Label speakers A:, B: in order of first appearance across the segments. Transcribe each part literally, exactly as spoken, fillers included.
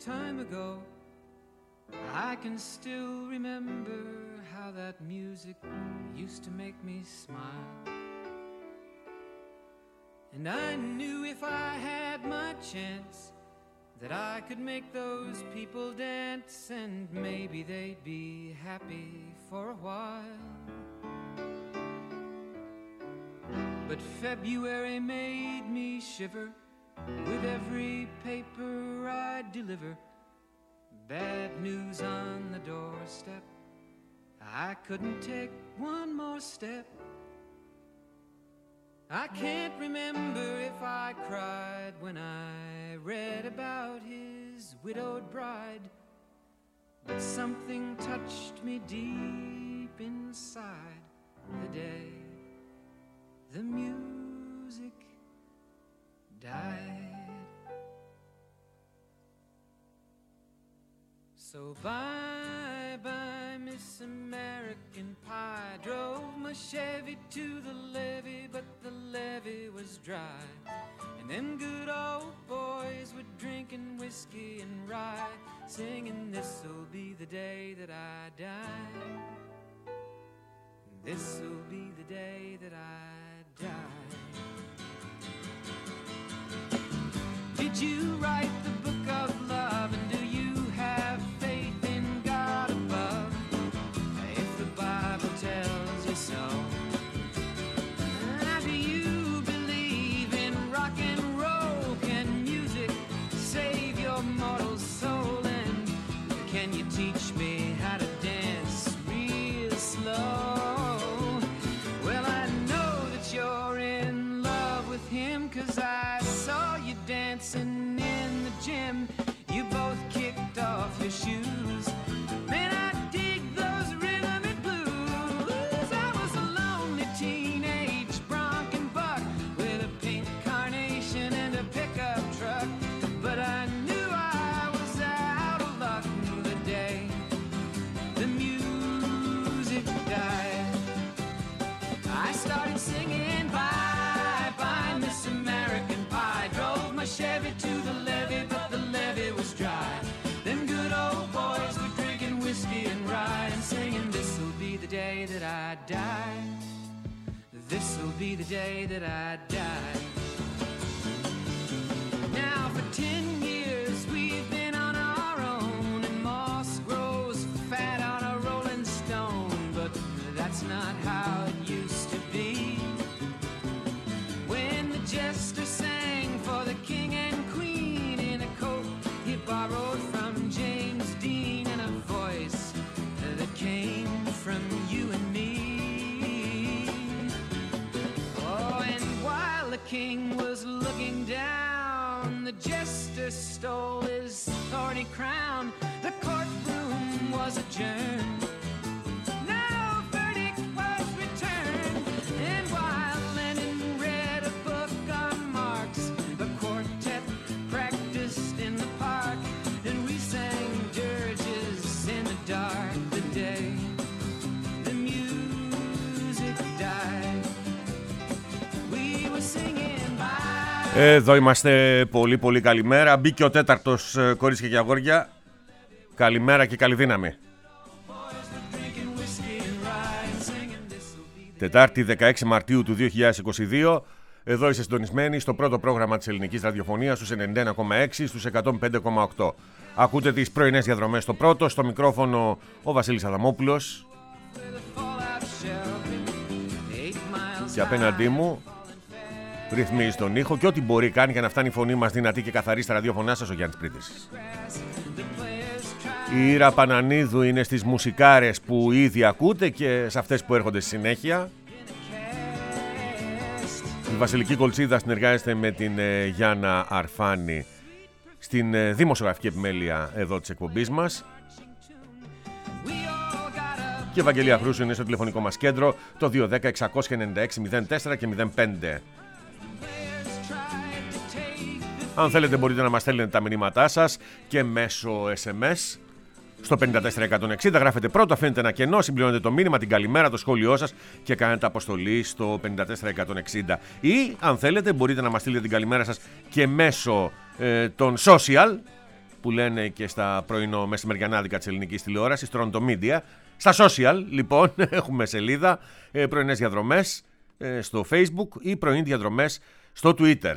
A: time ago. I can still remember how that music used to make me smile. And I knew if I had my chance that I could make those people dance, and maybe they'd be happy for a while. But February made me shiver with every paper I deliver. Bad news on the doorstep, I couldn't take one more step. I can't remember if I cried when I read about his widowed bride, but something touched me deep inside the day the music died. So bye bye Miss American Pie. Drove my Chevy to the levee, but the levee was dry. And them good old boys were drinking whiskey and rye, singing this'll be the day that I die. This'll be the day that I die. Did you write the book of love, and do you have faith in God above? If the Bible tells you so. Do you believe in rock and roll? Can music save your mortal soul? And can you teach me how to dance real slow? Well, I know that you're in love with him, 'cause I saw you dancing in the gym. You both kicked off your shoes. Man, I dig those rhythm and blues. I was a lonely teenage bronc and buck with a pink carnation and a pickup truck, but I knew I was out of luck the day the music died. I started singing bye bye Miss American Pie. Drove my Chevy to the levee, but the levee was dry. Them good old boys were drinking whiskey and rye, and singing this'll be the day that I die. This'll be the day that I die. Now for ten years we've been on our own, and moss grows fat on a rolling stone, but that's not how it used to be. When the jester sang for the king and queen in a coat he borrowed from James Dean, and a voice that came from you and me. Oh, and while the king was looking down, the jester stole his thorny crown. The courtroom was adjourned. No verdict was returned. And while Lenin read a book on Marx, the quartet practiced in the park, and we sang dirges in the dark the day the music died. We were singing bye.
B: Εδώ είμαστε, πολύ πολύ καλημέρα. Μπήκε ο τέταρτος, κορίτσια και αγόρια. Καλημέρα και καλή δύναμη. Τετάρτη δεκαέξι Μαρτίου του δύο χιλιάδες είκοσι δύο. Εδώ είστε συντονισμένοι στο πρώτο πρόγραμμα της ελληνικής ραδιοφωνίας στους ενενήντα ένα κόμμα έξι, στους εκατόν πέντε κόμμα οκτώ. Ακούτε τις πρωινές διαδρομές στο πρώτο, στο μικρόφωνο ο Βασίλης Αδαμόπουλος. Και απέναντί μου ρυθμίζει τον ήχο και ό,τι μπορεί κάνει για να φτάνει η φωνή μας δυνατή και καθαρή στα ραδιοφωνά σας, ο Γιάννης Πρίτης. Η Ήρα Πανανίδου είναι στις μουσικάρες που ήδη ακούτε και σε αυτές που έρχονται στη συνέχεια. Η Βασιλική Κολτσίδα συνεργάζεται με την ε, Γιάννα Αρφάνη στην ε, δημοσιογραφική επιμέλεια εδώ της εκπομπής μας. Και η Ευαγγελία Χρούσου είναι στο τηλεφωνικό μας κέντρο, το δύο ένα μηδέν έξι εννιά έξι μηδέν τέσσερα και μηδέν πέντε. Αν θέλετε μπορείτε να μας στέλνετε τα μηνύματά σας και μέσω ες εμ ες στο πέντε τέσσερα εκατόν εξήντα. Γράφετε πρώτο, αφήνετε ένα κενό, συμπληρώνετε το μήνυμα, την καλημέρα, το σχόλιο σας και κάνετε αποστολή στο πέντε τέσσερα εκατόν εξήντα. Ή αν θέλετε μπορείτε να μας στείλετε την καλημέρα σας και μέσω ε, των social, που λένε και στα πρωινό μεσημεριανάδικα της ελληνικής τηλεόρασης, Toronto Media. Στα social, λοιπόν, έχουμε σελίδα, ε, πρωινές διαδρομές ε, στο Facebook ή πρωινές διαδρομές στο Twitter.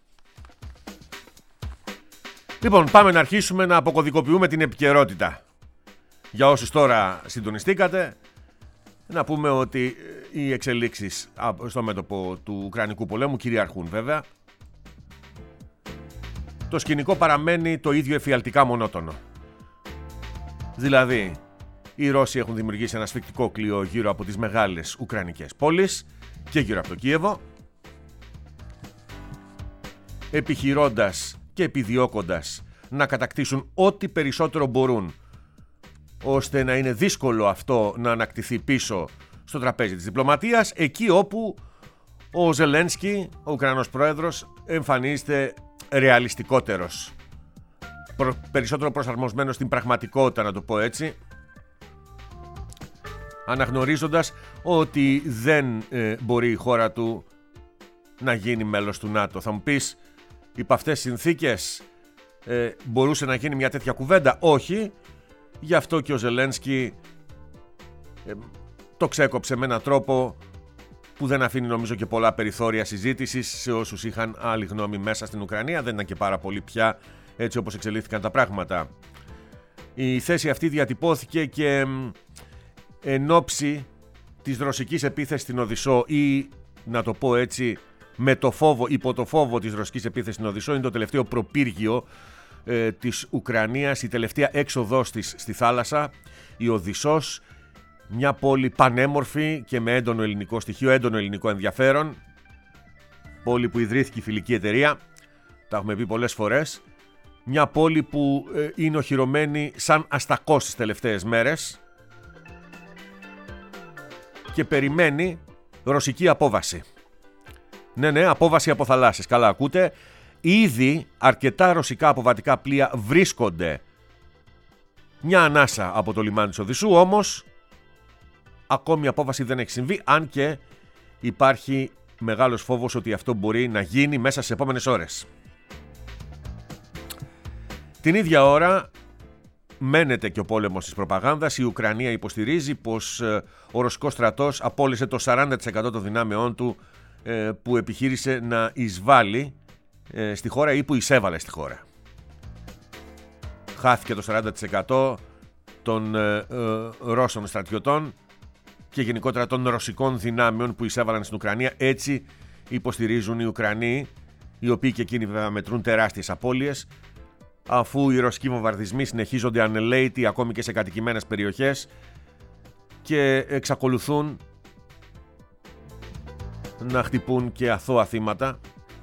B: Λοιπόν, πάμε να αρχίσουμε να αποκωδικοποιούμε την επικαιρότητα. Για όσους τώρα συντονιστήκατε, να πούμε ότι οι εξελίξεις στο μέτωπο του Ουκρανικού πολέμου κυριαρχούν βέβαια. Το σκηνικό παραμένει το ίδιο εφιαλτικά μονότονο. Δηλαδή, οι Ρώσοι έχουν δημιουργήσει ένα σφικτικό κλειό γύρω από τις μεγάλες ουκρανικές πόλεις και γύρω από το Κίεβο, επιχειρώντας και επιδιώκοντας να κατακτήσουν ό,τι περισσότερο μπορούν, ώστε να είναι δύσκολο αυτό να ανακτηθεί πίσω στο τραπέζι της διπλωματίας, εκεί όπου ο Ζελένσκι, ο Ουκρανός πρόεδρος, εμφανίζεται ρεαλιστικότερος, προ, περισσότερο προσαρμοσμένος στην πραγματικότητα, να το πω έτσι, αναγνωρίζοντας ότι δεν ε, μπορεί η χώρα του να γίνει μέλος του ΝΑΤΟ. Θα μου πεις, υπ' αυτές τις συνθήκες ε, μπορούσε να γίνει μια τέτοια κουβέντα? Όχι, γι' αυτό και ο Ζελένσκι ε, το ξέκοψε με έναν τρόπο που δεν αφήνει νομίζω και πολλά περιθώρια συζήτησης σε όσους είχαν άλλη γνώμη μέσα στην Ουκρανία. Δεν ήταν και πάρα πολύ πια έτσι όπως εξελίχθηκαν τα πράγματα. Η θέση αυτή διατυπώθηκε και εν ώψη της ρωσικής επίθεσης στην Οδυσσό, ή να το πω έτσι, με το φόβο, υπό το φόβο της ρωσικής επίθεσης στην Οδυσσό. Είναι το τελευταίο προπύργιο ε, της Ουκρανίας, η τελευταία έξοδός της στη θάλασσα, η Οδυσσός, μια πόλη πανέμορφη και με έντονο ελληνικό στοιχείο, έντονο ελληνικό ενδιαφέρον, πόλη που ιδρύθηκε η φιλική εταιρεία, τα έχουμε πει πολλές φορές, μια πόλη που ε, είναι οχυρωμένη σαν αστακός τις τελευταίες μέρες και περιμένει ρωσική απόβαση. Ναι, ναι, απόβαση από θαλάσσες, καλά ακούτε. Ήδη αρκετά ρωσικά αποβατικά πλοία βρίσκονται μια ανάσα από το λιμάνι της Οδυσσού, όμως ακόμη η απόβαση δεν έχει συμβεί, αν και υπάρχει μεγάλος φόβος ότι αυτό μπορεί να γίνει μέσα στις επόμενες ώρες. Την ίδια ώρα μένεται και ο πόλεμος της προπαγάνδας. Η Ουκρανία υποστηρίζει πως ο ρωσικός στρατός απόλυσε το σαράντα τοις εκατό των δυνάμεών του που επιχείρησε να εισβάλλει στη χώρα ή που εισέβαλε στη χώρα. Χάθηκε το σαράντα τοις εκατό των Ρώσων στρατιωτών και γενικότερα των ρωσικών δυνάμεων που εισέβαλαν στην Ουκρανία. Έτσι υποστηρίζουν οι Ουκρανοί, οι οποίοι και εκείνοι βέβαια μετρούν τεράστιες απώλειες, αφού οι ρωσικοί βομβαρδισμοί συνεχίζονται ανελαίητοι ακόμη και σε κατοικημένες περιοχές και εξακολουθούν να χτυπούν και αθώα θύματα.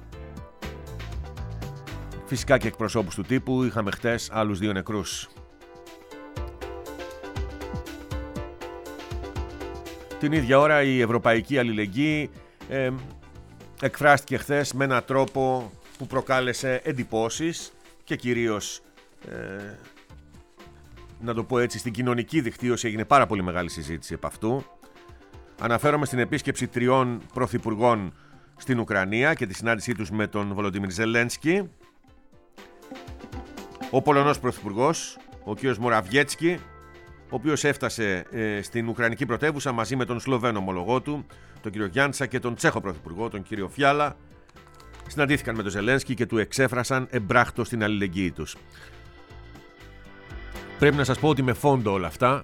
B: Φυσικά και εκπροσώπους του τύπου. Είχαμε χτες άλλους δύο νεκρούς. Την ίδια ώρα η ευρωπαϊκή αλληλεγγύη ε, εκφράστηκε χθες με έναν τρόπο που προκάλεσε εντυπώσεις και κυρίως, ε, να το πω έτσι, στην κοινωνική δικτύωση έγινε πάρα πολύ μεγάλη συζήτηση επ' αυτού. Αναφέρομαι στην επίσκεψη τριών πρωθυπουργών στην Ουκρανία και τη συνάντησή τους με τον Βολοντίμιρ Ζελένσκι. Ο Πολωνός πρωθυπουργός, ο κ. Μοραβιέτσκι, ο οποίος έφτασε ε, στην Ουκρανική πρωτεύουσα μαζί με τον Σλοβαίνο ομολογό του, τον κ. Γιάντσα, και τον Τσέχο πρωθυπουργό, τον κ. Φιάλα, συναντήθηκαν με τον Ζελένσκι και του εξέφρασαν εμπράκτος την αλληλεγγύη τους. Πρέπει να σας πω ότι με φόντο όλα αυτά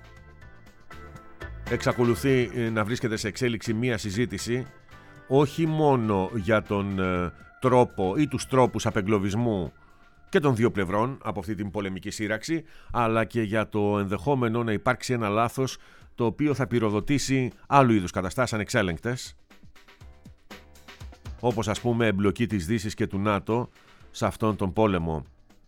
B: εξακολουθεί να βρίσκεται σε εξέλιξη μία συζήτηση, όχι μόνο για τον ε, τρόπο ή τους τρόπους απεγκλωβισμού και των δύο πλευρών από αυτή την πολεμική σύραξη, αλλά και για το ενδεχόμενο να υπάρξει ένα λάθος το οποίο θα πυροδοτήσει άλλου είδους καταστάσεις ανεξέλεγκτες, όπως ας πούμε εμπλοκή της Δύσης και του ΝΑΤΟ σε αυτόν τον πόλεμο.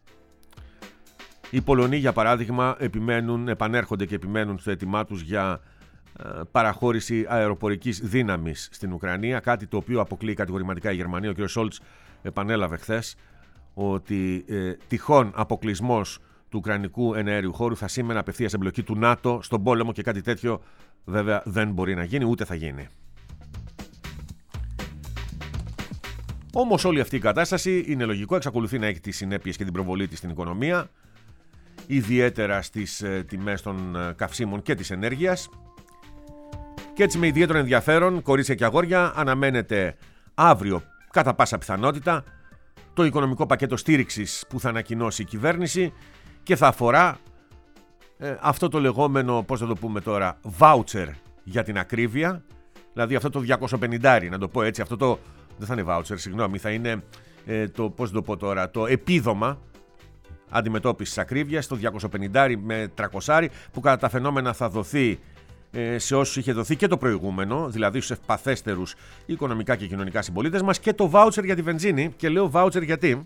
B: Οι Πολωνοί, για παράδειγμα, επιμένουν, επανέρχονται και επιμένουν στο αίτημά τους για ε, παραχώρηση αεροπορικής δύναμης στην Ουκρανία, κάτι το οποίο αποκλείει κατηγορηματικά η Γερμανία. Ο κ. Σόλτς επανέλαβε χθες ότι ε, τυχόν αποκλεισμός του ουκρανικού εναέριου χώρου θα σήμαινε απευθείας εμπλοκή του ΝΑΤΟ στον πόλεμο, και κάτι τέτοιο βέβαια δεν μπορεί να γίνει, ούτε θα γίνει. Όμως όλη αυτή η κατάσταση είναι λογικό, εξακολουθεί να έχει τις συνέπειες και την προβολή της στην οικονομία, ιδιαίτερα στις ε, τιμές των ε, καυσίμων και της ενέργειας. Και έτσι με ιδιαίτερο ενδιαφέρον, κορίτσια και αγόρια, αναμένεται αύριο κατά πάσα πιθανότητα το οικονομικό πακέτο στήριξης που θα ανακοινώσει η κυβέρνηση και θα αφορά ε, αυτό το λεγόμενο, πώς θα το πούμε τώρα, voucher για την ακρίβεια, δηλαδή αυτό το διακόσια πενήντα, να το πω έτσι, αυτό το, δεν θα είναι voucher, συγγνώμη, θα είναι ε, το, πώς θα το πω τώρα, το επίδομα αντιμετώπισης ακρίβειας, το διακόσια πενήντα με τριακόσια, που κατά τα φαινόμενα θα δοθεί σε όσους είχε δοθεί και το προηγούμενο, δηλαδή στους ευπαθέστερους οικονομικά και κοινωνικά συμπολίτες μας, και το voucher για τη βενζίνη. Και λέω voucher γιατί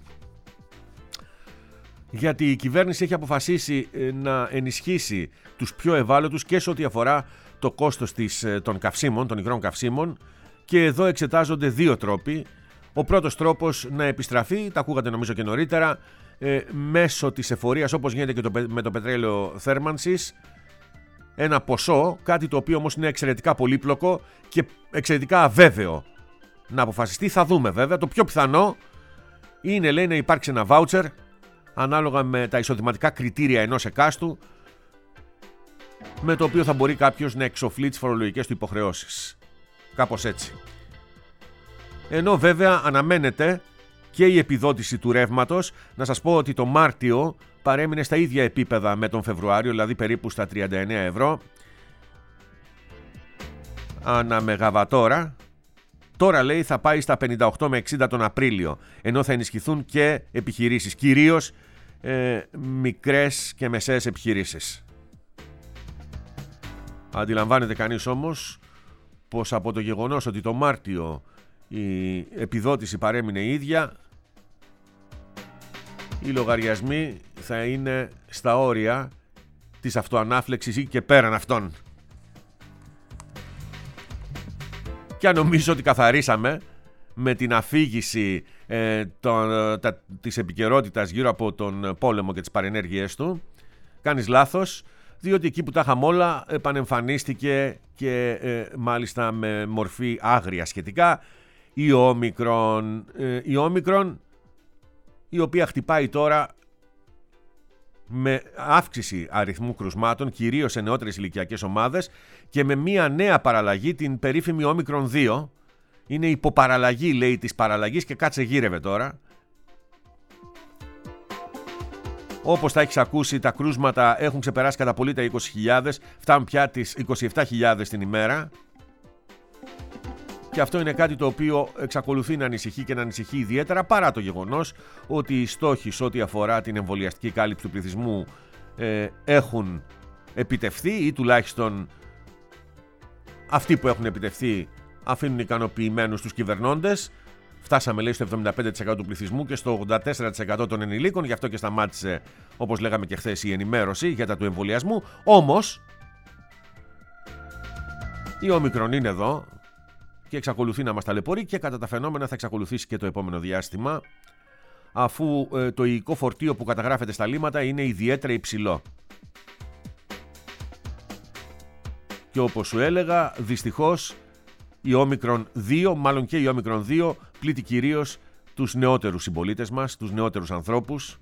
B: γιατί η κυβέρνηση έχει αποφασίσει να ενισχύσει τους πιο ευάλωτους και σε ό,τι αφορά το κόστος της, των καυσίμων, των υγρών καυσίμων, και εδώ εξετάζονται δύο τρόποι. Ο πρώτος τρόπος να επιστραφεί, τα ακούγατε νομίζω και νωρίτερα, ε, μέσω της εφορίας, όπως γίνεται και το, με το πετρέλαιο θέρμανσης, ένα ποσό, κάτι το οποίο όμως είναι εξαιρετικά πολύπλοκο και εξαιρετικά αβέβαιο να αποφασιστεί. Θα δούμε βέβαια. Το πιο πιθανό είναι, λέει, να υπάρξει ένα voucher ανάλογα με τα εισοδηματικά κριτήρια ενός εκάστου, με το οποίο θα μπορεί κάποιος να εξοφλεί τις φορολογικές του υποχρεώσεις. Κάπως έτσι. Ενώ βέβαια αναμένεται και η επιδότηση του ρεύματος. Να σας πω ότι το Μάρτιο παρέμεινε στα ίδια επίπεδα με τον Φεβρουάριο, δηλαδή περίπου στα τριάντα εννέα ευρώ ανά μεγαβατόρα. Τώρα, λέει, θα πάει στα πενήντα οκτώ με εξήντα τον Απρίλιο, ενώ θα ενισχυθούν και επιχειρήσεις, κυρίως ε, μικρές και μεσαίες επιχειρήσεις. Αντιλαμβάνεται κανείς όμως πως από το γεγονός ότι το Μάρτιο η επιδότηση παρέμεινε ίδια, οι λογαριασμοί θα είναι στα όρια της αυτοανάφλεξης ή και πέραν αυτών. Και νομίζω ότι καθαρίσαμε με την αφήγηση ε, το, τα, της επικαιρότητας γύρω από τον πόλεμο και τις παρενέργειές του. Κάνεις λάθος, διότι εκεί που τα είχαμε όλα επανεμφανίστηκε και ε, μάλιστα με μορφή άγρια σχετικά η Όμικρον, ε, η Όμικρον, η οποία χτυπάει τώρα με αύξηση αριθμού κρουσμάτων, κυρίως σε νεότερες ηλικιακές ομάδες, και με μια νέα παραλλαγή, την περίφημη Όμικρον δύο. Είναι υποπαραλλαγή, λέει, της παραλλαγής, και κάτσε γύρευε τώρα. Όπως τα έχεις ακούσει, τα κρούσματα έχουν ξεπεράσει κατά πολύ τα είκοσι χιλιάδες, φτάνουν πια τις είκοσι επτά χιλιάδες την ημέρα. Και αυτό είναι κάτι το οποίο εξακολουθεί να ανησυχεί και να ανησυχεί ιδιαίτερα, παρά το γεγονός ότι οι στόχοι σε ό,τι αφορά την εμβολιαστική κάλυψη του πληθυσμού ε, έχουν επιτευχθεί, ή τουλάχιστον αυτοί που έχουν επιτευχθεί αφήνουν ικανοποιημένους τους κυβερνώντες. Φτάσαμε, λέει, στο εβδομήντα πέντε τοις εκατό του πληθυσμού και στο ογδόντα τέσσερα τοις εκατό των ενηλίκων, γι' αυτό και σταμάτησε, όπως λέγαμε και χθες, η ενημέρωση για τα του εμβολιασμού. Όμως η Όμικρον είναι εδώ και εξακολουθεί να μας ταλαιπωρεί, και κατά τα φαινόμενα θα εξακολουθήσει και το επόμενο διάστημα, αφού ε, το υλικό φορτίο που καταγράφεται στα λίμματα είναι ιδιαίτερα υψηλό. Και όπως σου έλεγα, δυστυχώς η Όμικρον δύο, μάλλον και η Όμικρον δύο, πλήττει κυρίως τους νεότερους συμπολίτες μας, τους νεότερους ανθρώπους.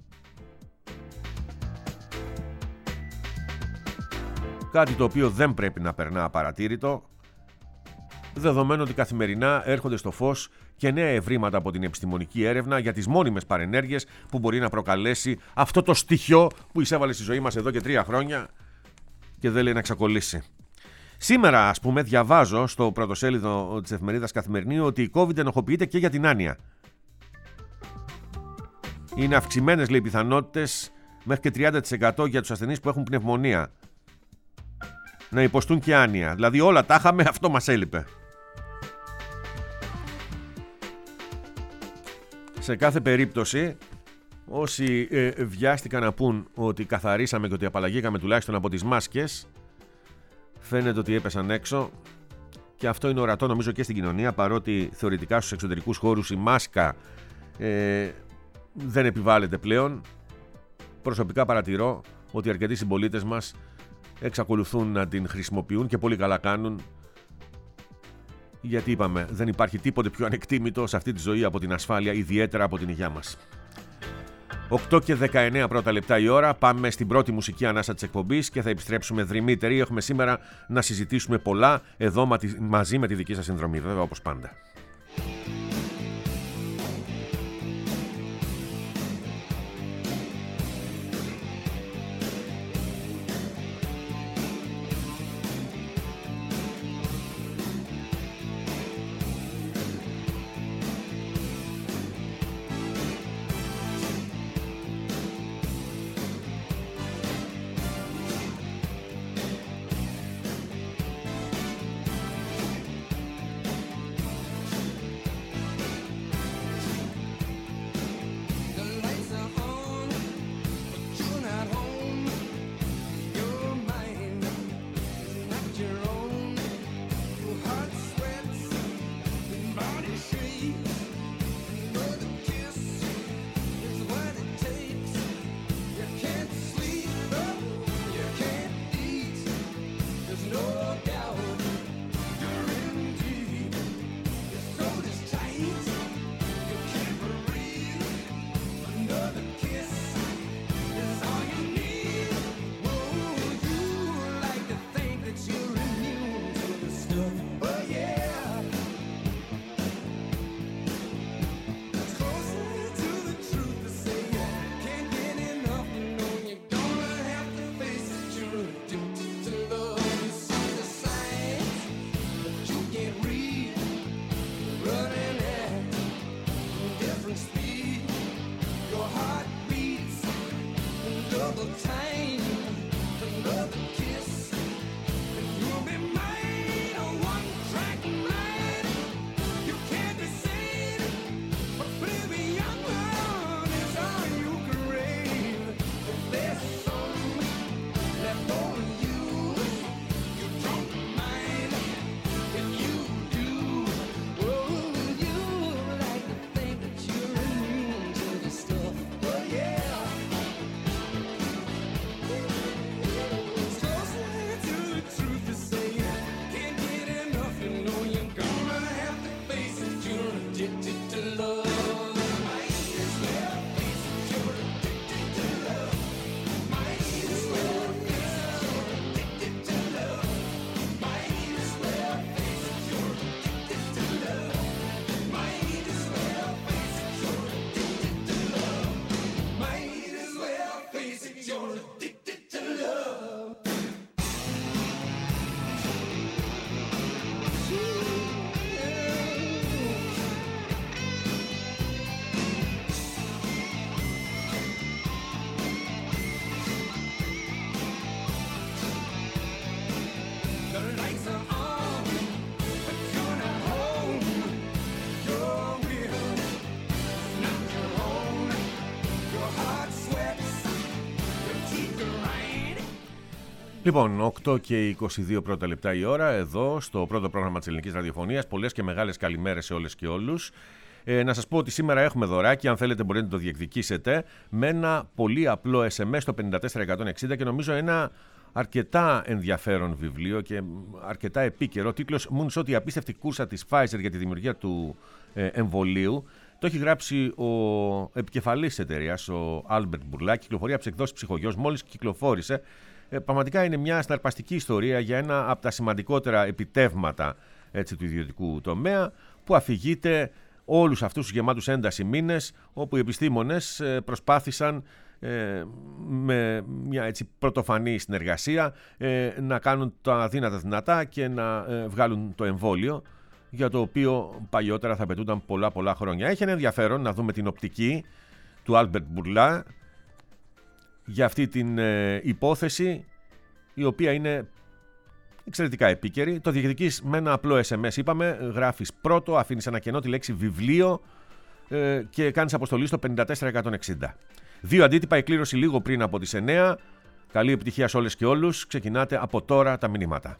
B: Κάτι το οποίο δεν πρέπει να περνά απαρατήρητο, δεδομένου ότι καθημερινά έρχονται στο φως και νέα ευρήματα από την επιστημονική έρευνα για τις μόνιμες παρενέργειες που μπορεί να προκαλέσει αυτό το στοιχείο που εισέβαλε στη ζωή μας εδώ και τρία χρόνια και δεν λέει να εξακολλήσει. Σήμερα, ας πούμε, διαβάζω στο πρωτοσέλιδο της εφημερίδας Καθημερινή ότι η COVID ενοχοποιείται και για την άνοια. Είναι αυξημένες, λέει, πιθανότητες μέχρι και τριάντα τοις εκατό για τους ασθενείς που έχουν πνευμονία να υποστούν και άνοια. Δηλαδή όλα τα είχαμε, αυτό μας έλειπε. Σε κάθε περίπτωση, όσοι ε, βιάστηκαν να πούν ότι καθαρίσαμε και ότι απαλλαγήκαμε τουλάχιστον από τις μάσκες, φαίνεται ότι έπεσαν έξω, και αυτό είναι ορατό νομίζω και στην κοινωνία, παρότι θεωρητικά στους εξωτερικούς χώρους η μάσκα ε, δεν επιβάλλεται πλέον. Προσωπικά παρατηρώ ότι αρκετοί συμπολίτες μας εξακολουθούν να την χρησιμοποιούν και πολύ καλά κάνουν, γιατί είπαμε δεν υπάρχει τίποτε πιο ανεκτήμητο σε αυτή τη ζωή από την ασφάλεια, ιδιαίτερα από την υγειά μας. οκτώ και δεκαεννέα πρώτα λεπτά η ώρα, πάμε στην πρώτη μουσική ανάσα της εκπομπής και θα επιστρέψουμε δρυμύτεροι. Έχουμε σήμερα να συζητήσουμε πολλά εδώ μαζί με τη δική σας συνδρομή, βέβαια, όπως πάντα. Λοιπόν, οκτώ και είκοσι δύο πρώτα λεπτά η ώρα, εδώ στο πρώτο πρόγραμμα της Ελληνικής Ραδιοφωνίας. Πολλές και μεγάλες καλημέρες σε όλες και όλους. Ε, να σας πω ότι σήμερα έχουμε δωράκι, αν θέλετε μπορείτε να το διεκδικήσετε, με ένα πολύ απλό ες εμ ες στο πέντε τέσσερα ένα εξήντα και νομίζω ένα αρκετά ενδιαφέρον βιβλίο και αρκετά επίκαιρο. Τίτλος «Moonshot, η απίστευτη κούρσα της Pfizer για τη δημιουργία του ε, εμβολίου». Το έχει γράψει ο επικεφαλής της εταιρείας, ο Albert Bourla, κυκλοφορεί από τις εκδόσεις Ψυχογιός, μόλις κυκλοφόρησε. Ε, πραγματικά είναι μια συναρπαστική ιστορία για ένα από τα σημαντικότερα επιτεύγματα, έτσι, του ιδιωτικού τομέα, που αφηγείται όλους αυτούς τους γεμάτους ένταση μήνες, όπου οι επιστήμονες ε, προσπάθησαν ε, με μια έτσι πρωτοφανή συνεργασία ε, να κάνουν τα αδύνατα δυνατά και να ε, βγάλουν το εμβόλιο, για το οποίο παλιότερα θα απαιτούνταν πολλά πολλά χρόνια. Έχει ένα ενδιαφέρον να δούμε την οπτική του Albert Bourla για αυτή την ε, υπόθεση, η οποία είναι εξαιρετικά επίκαιρη. Το διεκδικείς με ένα απλό ες εμ ες, είπαμε, γράφεις πρώτο, αφήνεις ένα κενό, τη λέξη βιβλίο ε, και κάνεις αποστολή στο πέντε τέσσερα ένα εξήντα. Δύο αντίτυπα, εκκλήρωση λίγο πριν από τις εννέα. Καλή επιτυχία σε όλες και όλους. Ξεκινάτε από τώρα τα μηνύματα.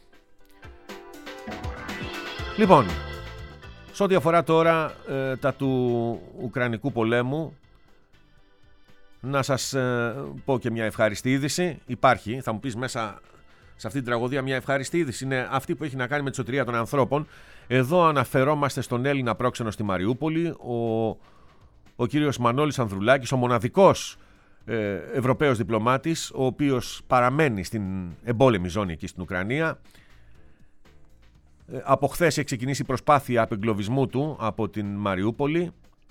B: Λοιπόν, σε ό,τι αφορά τώρα ε, τα του Ουκρανικού πολέμου, να σας ε, πω και μια ευχάριστη είδηση. Υπάρχει, θα μου πεις μέσα σε αυτή την τραγωδία μια ευχάριστη είδηση. Είναι αυτή που έχει να κάνει με τη σωτηρία των ανθρώπων. Εδώ αναφερόμαστε στον Έλληνα πρόξενο στη Μαριούπολη, ο, ο κύριος Μανώλης Ανδρουλάκης, ο μοναδικός ε, Ευρωπαίος διπλωμάτης, ο οποίος παραμένει στην εμπόλεμη ζώνη εκεί στην Ουκρανία. Ε, από χθες έχει ξεκινήσει η προσπάθεια απεγκλωβισμού του από την Μαριούπολη.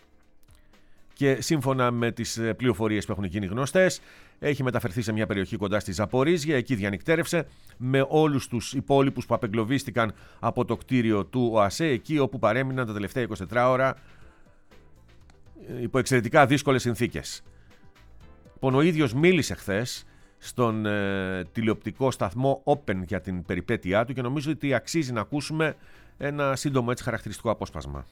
B: Και σύμφωνα με τις πληροφορίες που έχουν γίνει γνωστές, έχει μεταφερθεί σε μια περιοχή κοντά στη Ζαπορίζια, εκεί διανυκτέρευσε με όλους τους υπόλοιπους που απεγκλωβίστηκαν από το κτίριο του ΟΑΣΕ, εκεί όπου παρέμειναν τα τελευταία είκοσι τέσσερις ώρα υπό εξαιρετικά δύσκολες συνθήκες. Ο ίδιος μίλησε χθες στον ε, τηλεοπτικό σταθμό Open για την περιπέτειά του και νομίζω ότι αξίζει να ακούσουμε ένα σύντομο έτσι χαρακτηριστικό απόσπασμα.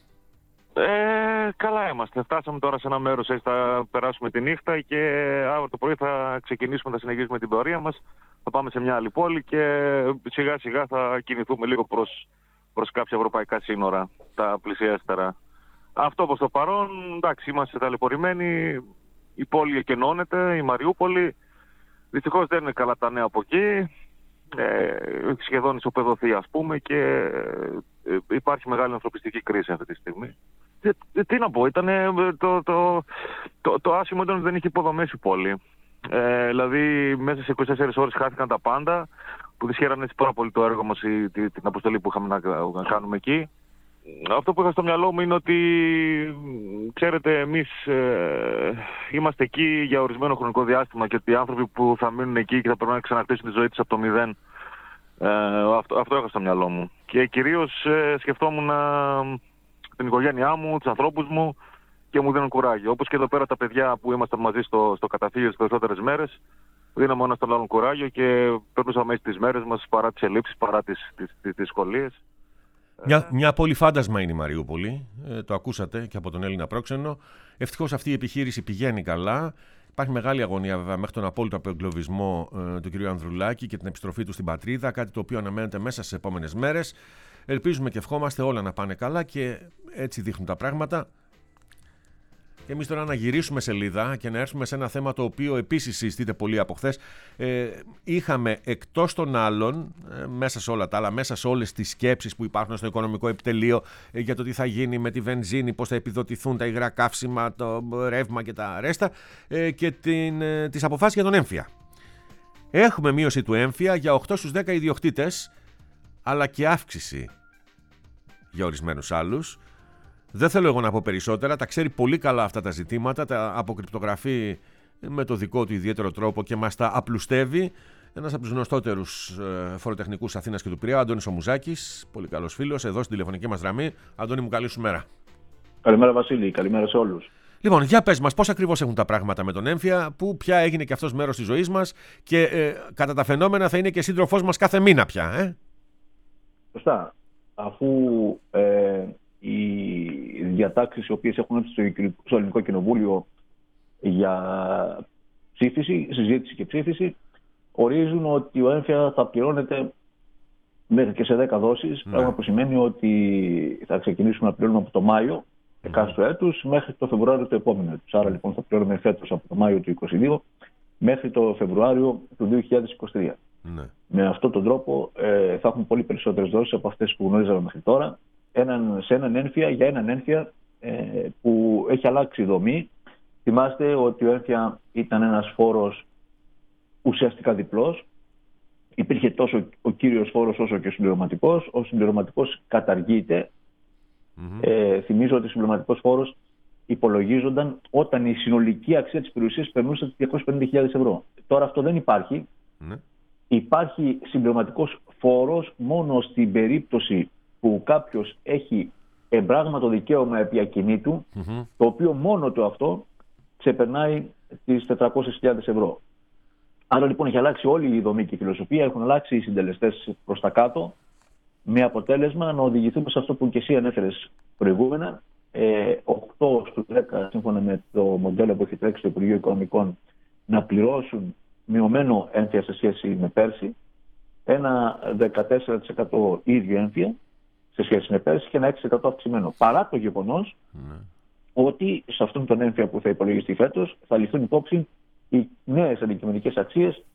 C: Ε, καλά είμαστε. Φτάσαμε τώρα σε ένα μέρος, έτσι θα περάσουμε τη νύχτα και αύριο το πρωί θα ξεκινήσουμε, θα συνεχίσουμε την πορεία μας. Θα πάμε σε μια άλλη πόλη και σιγά σιγά θα κινηθούμε λίγο προς, προς κάποια ευρωπαϊκά σύνορα, τα πλησιέστερα. Αυτό προς το παρόν, εντάξει, είμαστε ταλαιπωρημένοι. Η πόλη εκενώνεται, η Μαριούπολη. Δυστυχώς δεν είναι καλά τα νέα από εκεί. Ε, σχεδόν ισοπεδωθεί, ας πούμε, και ε, υπάρχει μεγάλη ανθρωπιστική κρίση αυτή τη στιγμή. Τι, τι να πω, ήταν το, το, το, το άσχημο ήταν ότι δεν είχε υποδομές η πόλη. Ε, δηλαδή μέσα σε είκοσι τέσσερις ώρες χάθηκαν τα πάντα, που δυσχέρανε έτσι πάρα πολύ το έργο μας, η, την, την αποστολή που είχαμε να, να κάνουμε εκεί. Αυτό που είχα στο μυαλό μου είναι ότι, ξέρετε, εμείς ε, είμαστε εκεί για ορισμένο χρονικό διάστημα και ότι οι άνθρωποι που θα μείνουν εκεί και θα πρέπει να ξανακτήσουν τη ζωή τους από το μηδέν, ε, αυτό, αυτό είχα στο μυαλό μου. Και κυρίως ε, σκεφτόμουν ε, την οικογένειά μου, τους ανθρώπους μου και μου δίνουν κουράγιο. Όπως και εδώ πέρα τα παιδιά που ήμασταν μαζί στο, στο καταφύγιο τις περισσότερες μέρες, δίναμε ένα στον άλλον κουράγιο και περνούσαμε τις μέρες μας παρά τις ελλείψεις, παρά τις, τις, τις, τις δυσκολίες.
B: Μια, μια πόλη φάντασμα είναι η Μαριούπολη, ε, το ακούσατε και από τον Έλληνα πρόξενο. Ευτυχώς αυτή η επιχείρηση πηγαίνει καλά. Υπάρχει μεγάλη αγωνία βέβαια μέχρι τον απόλυτο απεγκλωβισμό ε, του κ. Ανδρουλάκη και την επιστροφή του στην πατρίδα, κάτι το οποίο αναμένεται μέσα στις επόμενες μέρες. Ελπίζουμε και ευχόμαστε όλα να πάνε καλά και έτσι δείχνουν τα πράγματα. Και εμείς τώρα να γυρίσουμε σελίδα και να έρθουμε σε ένα θέμα το οποίο επίσης συζητείται πολύ από χθες. Ε, είχαμε εκτός των άλλων, ε, μέσα σε όλα τα άλλα, μέσα σε όλες τις σκέψεις που υπάρχουν στο οικονομικό επιτελείο ε, για το τι θα γίνει με τη βενζίνη, πώς θα επιδοτηθούν τα υγρά καύσιμα, το ρεύμα και τα ρέστα ε, και την, ε, τις αποφάσεις για τον έμφυα. Έχουμε μείωση του έμφυα για οκτώ στους δέκα ιδιοκτήτες, αλλά και αύξηση για ορισμένους άλλους. Δεν θέλω εγώ να πω περισσότερα, τα ξέρει πολύ καλά αυτά τα ζητήματα, τα αποκρυπτογραφεί με το δικό του ιδιαίτερο τρόπο και μας τα απλουστεύει ένας από τους γνωστότερους φοροτεχνικούς Αθήνας και του Πειραιά, ο Αντώνης ο Μουζάκης, πολύ καλός φίλος, εδώ στην τηλεφωνική μας γραμμή. Αντώνη μου, καλή σου μέρα.
D: Καλημέρα Βασίλη, καλημέρα σε όλους.
B: Λοιπόν, για πες μας πώς ακριβώς έχουν τα πράγματα με τον έμφυα, που πια έγινε και αυτός μέρος της ζωής μας και ε, κατά τα φαινόμενα θα είναι και σύντροφός μας κάθε μήνα πια. Ε?
D: Σωστά, αφού... Ε... οι διατάξεις οι οποίες έχουν έρθει στο Ελληνικό Κοινοβούλιο για ψήφιση, συζήτηση και ψήφιση, ορίζουν ότι ο έμφυα θα πληρώνεται μέχρι και σε δέκα δόσεις, mm. πράγμα που σημαίνει ότι θα ξεκινήσουμε να πληρώνουμε από το Μάιο εκάστοτε έτους μέχρι το Φεβρουάριο του επόμενου έτους. Άρα λοιπόν θα πληρώνουμε φέτος από το Μάιο του είκοσι δύο μέχρι το Φεβρουάριο του δύο χιλιάδες είκοσι τρία. Mm. Με αυτόν τον τρόπο ε, θα έχουμε πολύ περισσότερες δόσεις από αυτές που γνωρίζαμε μέχρι τώρα. Έναν, σε έναν έμφυα για έναν έμφυα ε, που έχει αλλάξει η δομή. Θυμάστε ότι ο έμφυα ήταν ένας φόρος ουσιαστικά διπλός. Υπήρχε τόσο ο κύριος φόρος όσο και ο συμπληρωματικός. Ο συμπληρωματικός καταργείται. Mm-hmm. Ε, θυμίζω ότι ο συμπληρωματικός φόρος υπολογίζονταν όταν η συνολική αξία της περιουσίας περνούσε τις διακόσιες πενήντα χιλιάδες ευρώ. Τώρα αυτό δεν υπάρχει. Mm-hmm. Υπάρχει συμπληρωματικός φόρος μόνο στην περίπτωση που κάποιος έχει εμπράγματο δικαίωμα επί ακινήτου, mm-hmm. το οποίο μόνο το αυτό ξεπερνάει τις τετρακόσιες χιλιάδες ευρώ. Άρα λοιπόν έχει αλλάξει όλη η δομή και η φιλοσοφία, έχουν αλλάξει οι συντελεστές προς τα κάτω, με αποτέλεσμα να οδηγηθούμε σε αυτό που και εσύ ανέφερες προηγούμενα, ε, οκτώ στους δέκα σύμφωνα με το μοντέλο που έχει τρέξει στο Υπουργείο Οικονομικών να πληρώσουν μειωμένο έμφυα σε σχέση με πέρσι, ένα δεκατέσσερα τοις εκατό ίδιο έμφυα σε σχέση με πέρσι και ένα έξι τοις εκατό αυξημένο. Παρά το γεγονός mm. ότι σε αυτόν τον έμφυα που θα υπολογιστεί φέτος θα ληφθούν υπόψη οι νέες αντικειμενικές αξίες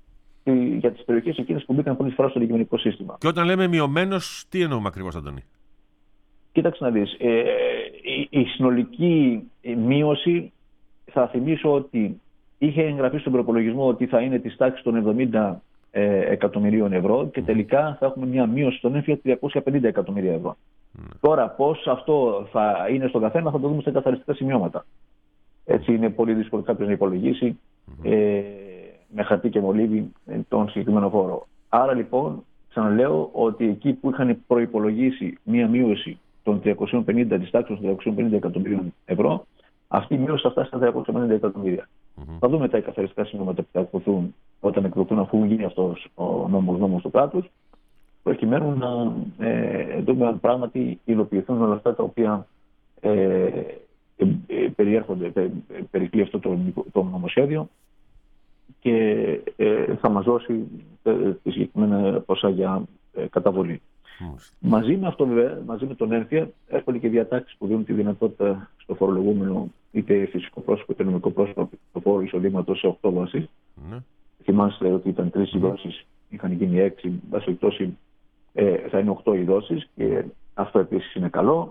D: για τις περιοχές εκείνες που μπήκαν πρώτη φορά στο αντικειμενικό σύστημα.
B: Και όταν λέμε μειωμένος, τι εννοούμε ακριβώς, Αντώνη?
D: Κοίταξε να δεις. Ε, η, η συνολική μείωση, θα θυμίσω ότι είχε εγγραφεί στον προπολογισμό ότι θα είναι της τάξης των εβδομήντα ε, εκατομμυρίων ευρώ και τελικά θα έχουμε μια μείωση στον έμφυα τριακόσια πενήντα εκατομμύρια ευρώ. Mm. Τώρα πώς αυτό θα είναι στον καθένα θα το δούμε στα καθαριστικά σημειώματα. Έτσι είναι πολύ δύσκολο κάποιος να υπολογίσει mm. ε, με χαρτί και μολύβι ε, τον συγκεκριμένο φόρο. Άρα λοιπόν ξαναλέω ότι εκεί που είχαν προϋπολογίσει μια μείωση των τριακόσια πενήντα της τάξης των τριακόσια πενήντα εκατομμυρίων ευρώ, αυτή η μείωση θα φτάσει στα τριακόσια πενήντα εκατομμύρια. Mm-hmm. Θα δούμε τα καθαριστικά σημειώματα που θα εκδοθούν όταν εκδοθούν, αφού γίνει αυτός ο νόμος, νόμος του κράτους, προκειμένου να ε, δούμε αν πράγματι υλοποιηθούν όλα αυτά τα οποία ε, ε, ε, περιέρχονται, ε, ε, περικλεί αυτό το, το νομοσχέδιο και ε, θα μας δώσει ε, τη συγκεκριμένα ποσά για ε, καταβολή. Mm. Μαζί με αυτό, βέβαια, μαζί με τον έμφυα, έρχονται και διατάξεις που δίνουν τη δυνατότητα στο φορολογούμενο, είτε φυσικό πρόσωπο είτε νομικό πρόσωπο, το φόρο εισοδήματος σε οκτώ δόσεις. Mm. Θυμάστε ότι ήταν τρεις οι δόσεις, είχαν γίνει έξι, εν πάση περιπτώσει ε, θα είναι οκτώ οι δόσεις και αυτό επίσης είναι καλό.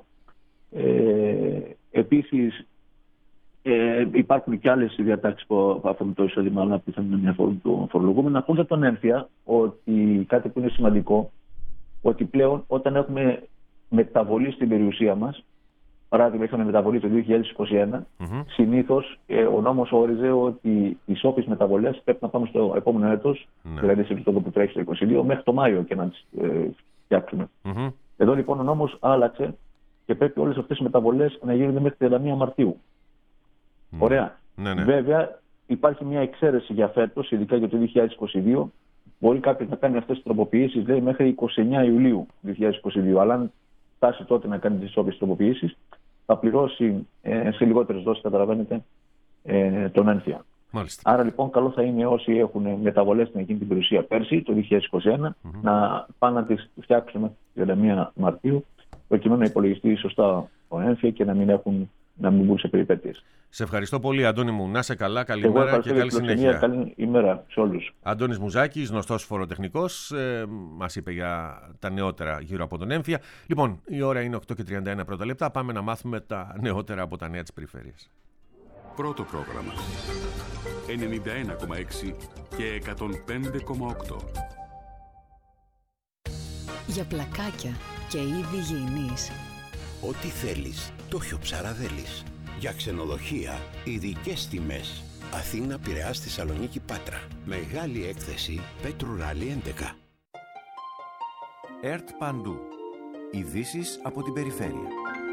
D: Ε, επίσης, ε, υπάρχουν και άλλες διατάξεις που αφορούν το εισόδημα, αλλά πιθανόν να αφορούν το φορολογούμενο. Να πούμε τον έμφυα ότι κάτι που είναι σημαντικό, ότι πλέον όταν έχουμε μεταβολή στην περιουσία μας, παράδειγμα είχαμε μεταβολή το δύο χιλιάδες είκοσι ένα, mm-hmm. συνήθως ε, ο νόμος όριζε ότι οι όποιες μεταβολές πρέπει να πάμε στο επόμενο έτος, mm-hmm. δηλαδή σε αυτό που τρέχει το είκοσι δύο, μέχρι το Μάιο και να τις ε, φτιάξουμε. Mm-hmm. Εδώ λοιπόν ο νόμος άλλαξε και πρέπει όλες αυτές οι μεταβολές να γίνονται μέχρι τριάντα μία Μαρτίου. Mm-hmm. Ωραία. Mm-hmm. Βέβαια υπάρχει μια εξαίρεση για φέτος, ειδικά για το δύο χιλιάδες είκοσι δύο. Μπορεί κάποιος να κάνει αυτές τις τροποποιήσεις, λέει, μέχρι είκοσι εννέα Ιουλίου δύο χιλιάδες είκοσι δύο. Αλλά αν φτάσει τότε να κάνει τις όποιες τροποποιήσεις, θα πληρώσει ε, σε λιγότερες δόσεις, καταλαβαίνετε, ε, τον έμφυα. Μάλιστα. Άρα λοιπόν, καλό θα είναι όσοι έχουν μεταβολές στην εκείνη την περιουσία πέρσι, το δύο χιλιάδες είκοσι ένα, mm-hmm. να πάνε να τις φτιάξουν μέχρι τριάντα μία Μαρτίου, προκειμένου να υπολογιστεί σωστά ο έμφυα και να μην έχουν. Να μην μπουν σε περιπέτειες. Σε ευχαριστώ πολύ, Αντώνη μου. Να είσαι καλά, καλημέρα και καλή συνέχεια. Καλή ημέρα σε όλους. Αντώνης Μουζάκης, γνωστός φοροτεχνικός, ε, μας είπε για τα νεότερα γύρω από τον έμφυα. Λοιπόν, η ώρα είναι οκτώ και τριάντα ένα πρώτα λεπτά. Πάμε να μάθουμε τα νεότερα από τα νέα της περιφέρειας.
E: Πρώτο πρόγραμμα. ενενήντα ένα κόμμα έξι και εκατόν πέντε κόμμα οκτώ.
F: Για πλακάκια και είδη γηινής.
G: Ό,τι θέλεις, το Χιο Ψαραδέλης. Για ξενοδοχεία, ειδικές τιμές. Αθήνα, Πειραιάς, Θεσσαλονίκη, Πάτρα. Μεγάλη έκθεση Πέτρου Ράλι έντεκα.
H: ΕΡΤ Παντού. Ειδήσεις από την περιφέρεια.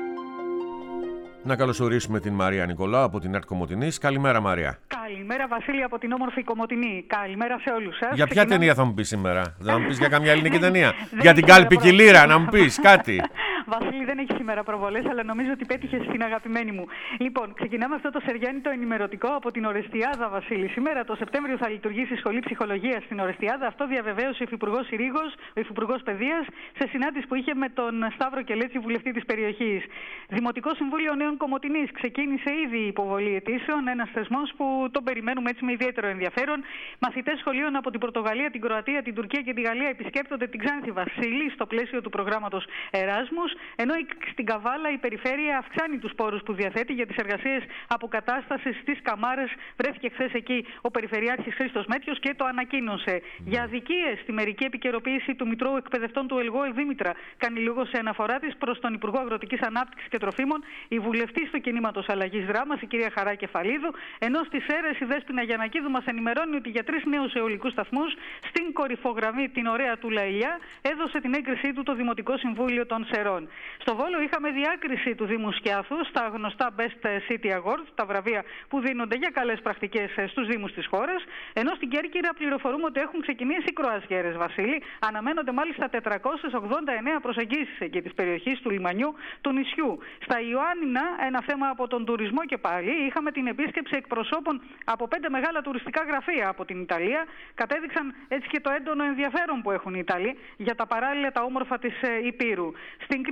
B: Να καλωσορίσουμε την Μαρία Νικολάου από την ΕΡΤ Κομοτηνής. Καλημέρα, Μαρία.
I: Καλημέρα, Βασίλη, από την όμορφη Κομοτηνή. Καλημέρα σε όλους σας.
B: Για ποια Ξεκινά... ταινία θα μου πεις σήμερα? Θα μου πεις για καμιά ελληνική ταινία? Για την Κάλπη Κιλήρα, να μου πεις κάτι.
I: Βασίλη, δεν έχει σήμερα προβολές, αλλά νομίζω ότι πέτυχε στην αγαπημένη μου. Λοιπόν, ξεκινάμε αυτό το σεριάνιτο ενημερωτικό από την Ορεστιάδα, Βασίλη. Σήμερα το Σεπτέμβριο θα λειτουργήσει η Σχολή Ψυχολογίας στην Ορεστιάδα. Αυτό διαβεβαίωσε ο Υφυπουργός Συρίγος, ο Υφυπουργός Παιδείας, σε συνάντηση που είχε με τον Σταύρο Κελέτσι, βουλευτή της περιοχής. Δημοτικό Συμβούλιο Νέων Κομοτηνής. Ξεκίνησε ήδη η υποβολή αιτήσεων. Ένας θεσμός που τον περιμένουμε έτσι με ιδιαίτερο ενδιαφέρον. Μαθητές σχολείων από την Πορτογαλία, την Κροατία, την Τουρκία και τη Γαλλία επισκέπτονται την Ξάνθη, Βασίλη, στο πλαίσιο του προγράμματος Εράσμους. Ενώ στην Καβάλα η περιφέρεια αυξάνει τους πόρους που διαθέτει για τις εργασίες αποκατάστασης στις Καμάρες. Βρέθηκε χθες εκεί ο Περιφερειάρχης Χρήστος Μέτιος και το ανακοίνωσε. Mm. Για αδικίες στη μερική επικαιροποίηση του Μητρώου Εκπαιδευτών του ΕΛΓΟ Δήμητρα, κάνει λίγο σε αναφορά της προς τον Υπουργό Αγροτικής Ανάπτυξης και Τροφίμων, η βουλευτής του κινήματος Αλλαγής Δράμας, η κυρία Χαρά Κεφαλίδου, ενώ στις Σέρρες η Δέσποινα Γιαννακίδου μας ενημερώνει ότι για τρεις νέους αιωλικούς σταθμούς στην κορυφογραμμή την ωραία του Λαηλιά έδωσε την έγκρισή του το Δημοτικό Συμβούλιο των Σερών. Στο Βόλο είχαμε διάκριση του Δήμου Σκιάθου στα γνωστά Best City Awards, τα βραβεία που δίνονται για καλές πρακτικές στους Δήμους της χώρας. Ενώ στην Κέρκυρα πληροφορούμε ότι έχουν ξεκινήσει οι κροαζιέρες, Βασίλη. Αναμένονται μάλιστα τετρακόσιες ογδόντα εννέα προσεγγίσεις εκεί της περιοχής του λιμανιού του νησιού. Στα Ιωάννινα, ένα θέμα από τον τουρισμό και πάλι, είχαμε την επίσκεψη εκπροσώπων από πέντε μεγάλα τουριστικά γραφεία από την Ιταλία. Κατέδειξαν έτσι και το έντονο ενδιαφέρον που έχουν οι Ιταλοί για τα παράλληλα τα όμορφα της Υπήρου. Στην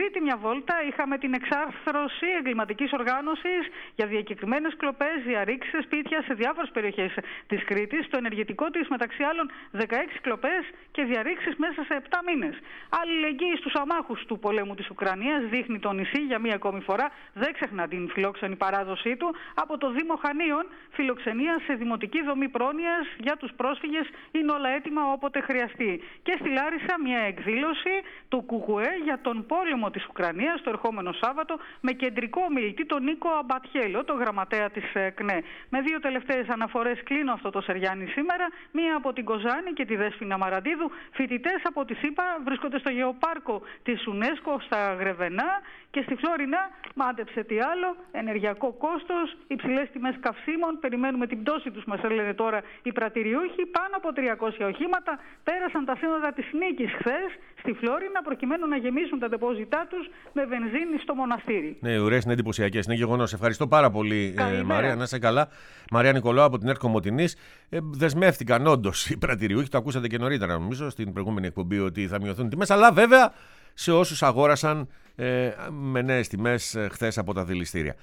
I: Κρήτη μια βόλτα είχαμε την εξάρθρωση εγκληματικής οργάνωσης για διακεκριμένες κλοπές, διαρρήξεις σε σπίτια σε διάφορες περιοχές της Κρήτης. Το ενεργητικό της, μεταξύ άλλων, δεκαέξι κλοπές και διαρρήξεις μέσα σε επτά μήνες. Αλληλεγγύη στους αμάχους του πολέμου της Ουκρανίας δείχνει το νησί για μία ακόμη φορά. Δεν ξεχνά την φιλόξενη παράδοσή του. Από το Δήμο Χανίων, φιλοξενία σε δημοτική δομή πρόνοιας για τους πρόσφυγες είναι όλα έτοιμα όποτε χρειαστεί. Και στη Λάρισα μια εκδήλωση του ΚΚΕ για τον πόλεμο της Ουκρανίας το ερχόμενο Σάββατο με κεντρικό ομιλητή τον Νίκο Αμπατιέλο, τον γραμματέα της ΚΝΕ. Με δύο τελευταίες αναφορές κλείνω αυτό το Σεριάνι σήμερα. Μία από την Κοζάνη και τη Δέσποινα Μαραντίδου. Φοιτητές από τη ΣΥΠΑ βρίσκονται στο γεωπάρκο της UNESCO στα Γρεβενά και στη Φλόρινα, μάντεψε τι άλλο, ενεργειακό κόστος, υψηλές τιμές καυσίμων. Περιμένουμε την πτώση τους, μας λένε τώρα οι πρατηριούχοι. Πάνω από τριακόσια οχήματα πέρασαν τα σύνορα της Νίκης χθες στη Φλόρινα προκειμένου να γεμίσουν τα ντεπόζιτά τους με βενζίνη στο μοναστήρι.
B: Ναι, οι ουρές είναι εντυπωσιακές, είναι γεγονός. Ευχαριστώ πάρα πολύ, ε, Μαρία. Να είσαι καλά. Μαρία Νικολάου από την ΕΡΤ Κομοτηνής. Ε, δεσμεύτηκαν όντως οι πρατηριούχοι, το ακούσατε και νωρίτερα, νομίζω, στην προηγούμενη εκπομπή, ότι θα μειωθούν τιμές. Αλλά βέβαια σε όσους αγόρασαν ε, με νέες τιμές ε, χθες από τα δηληστήρια.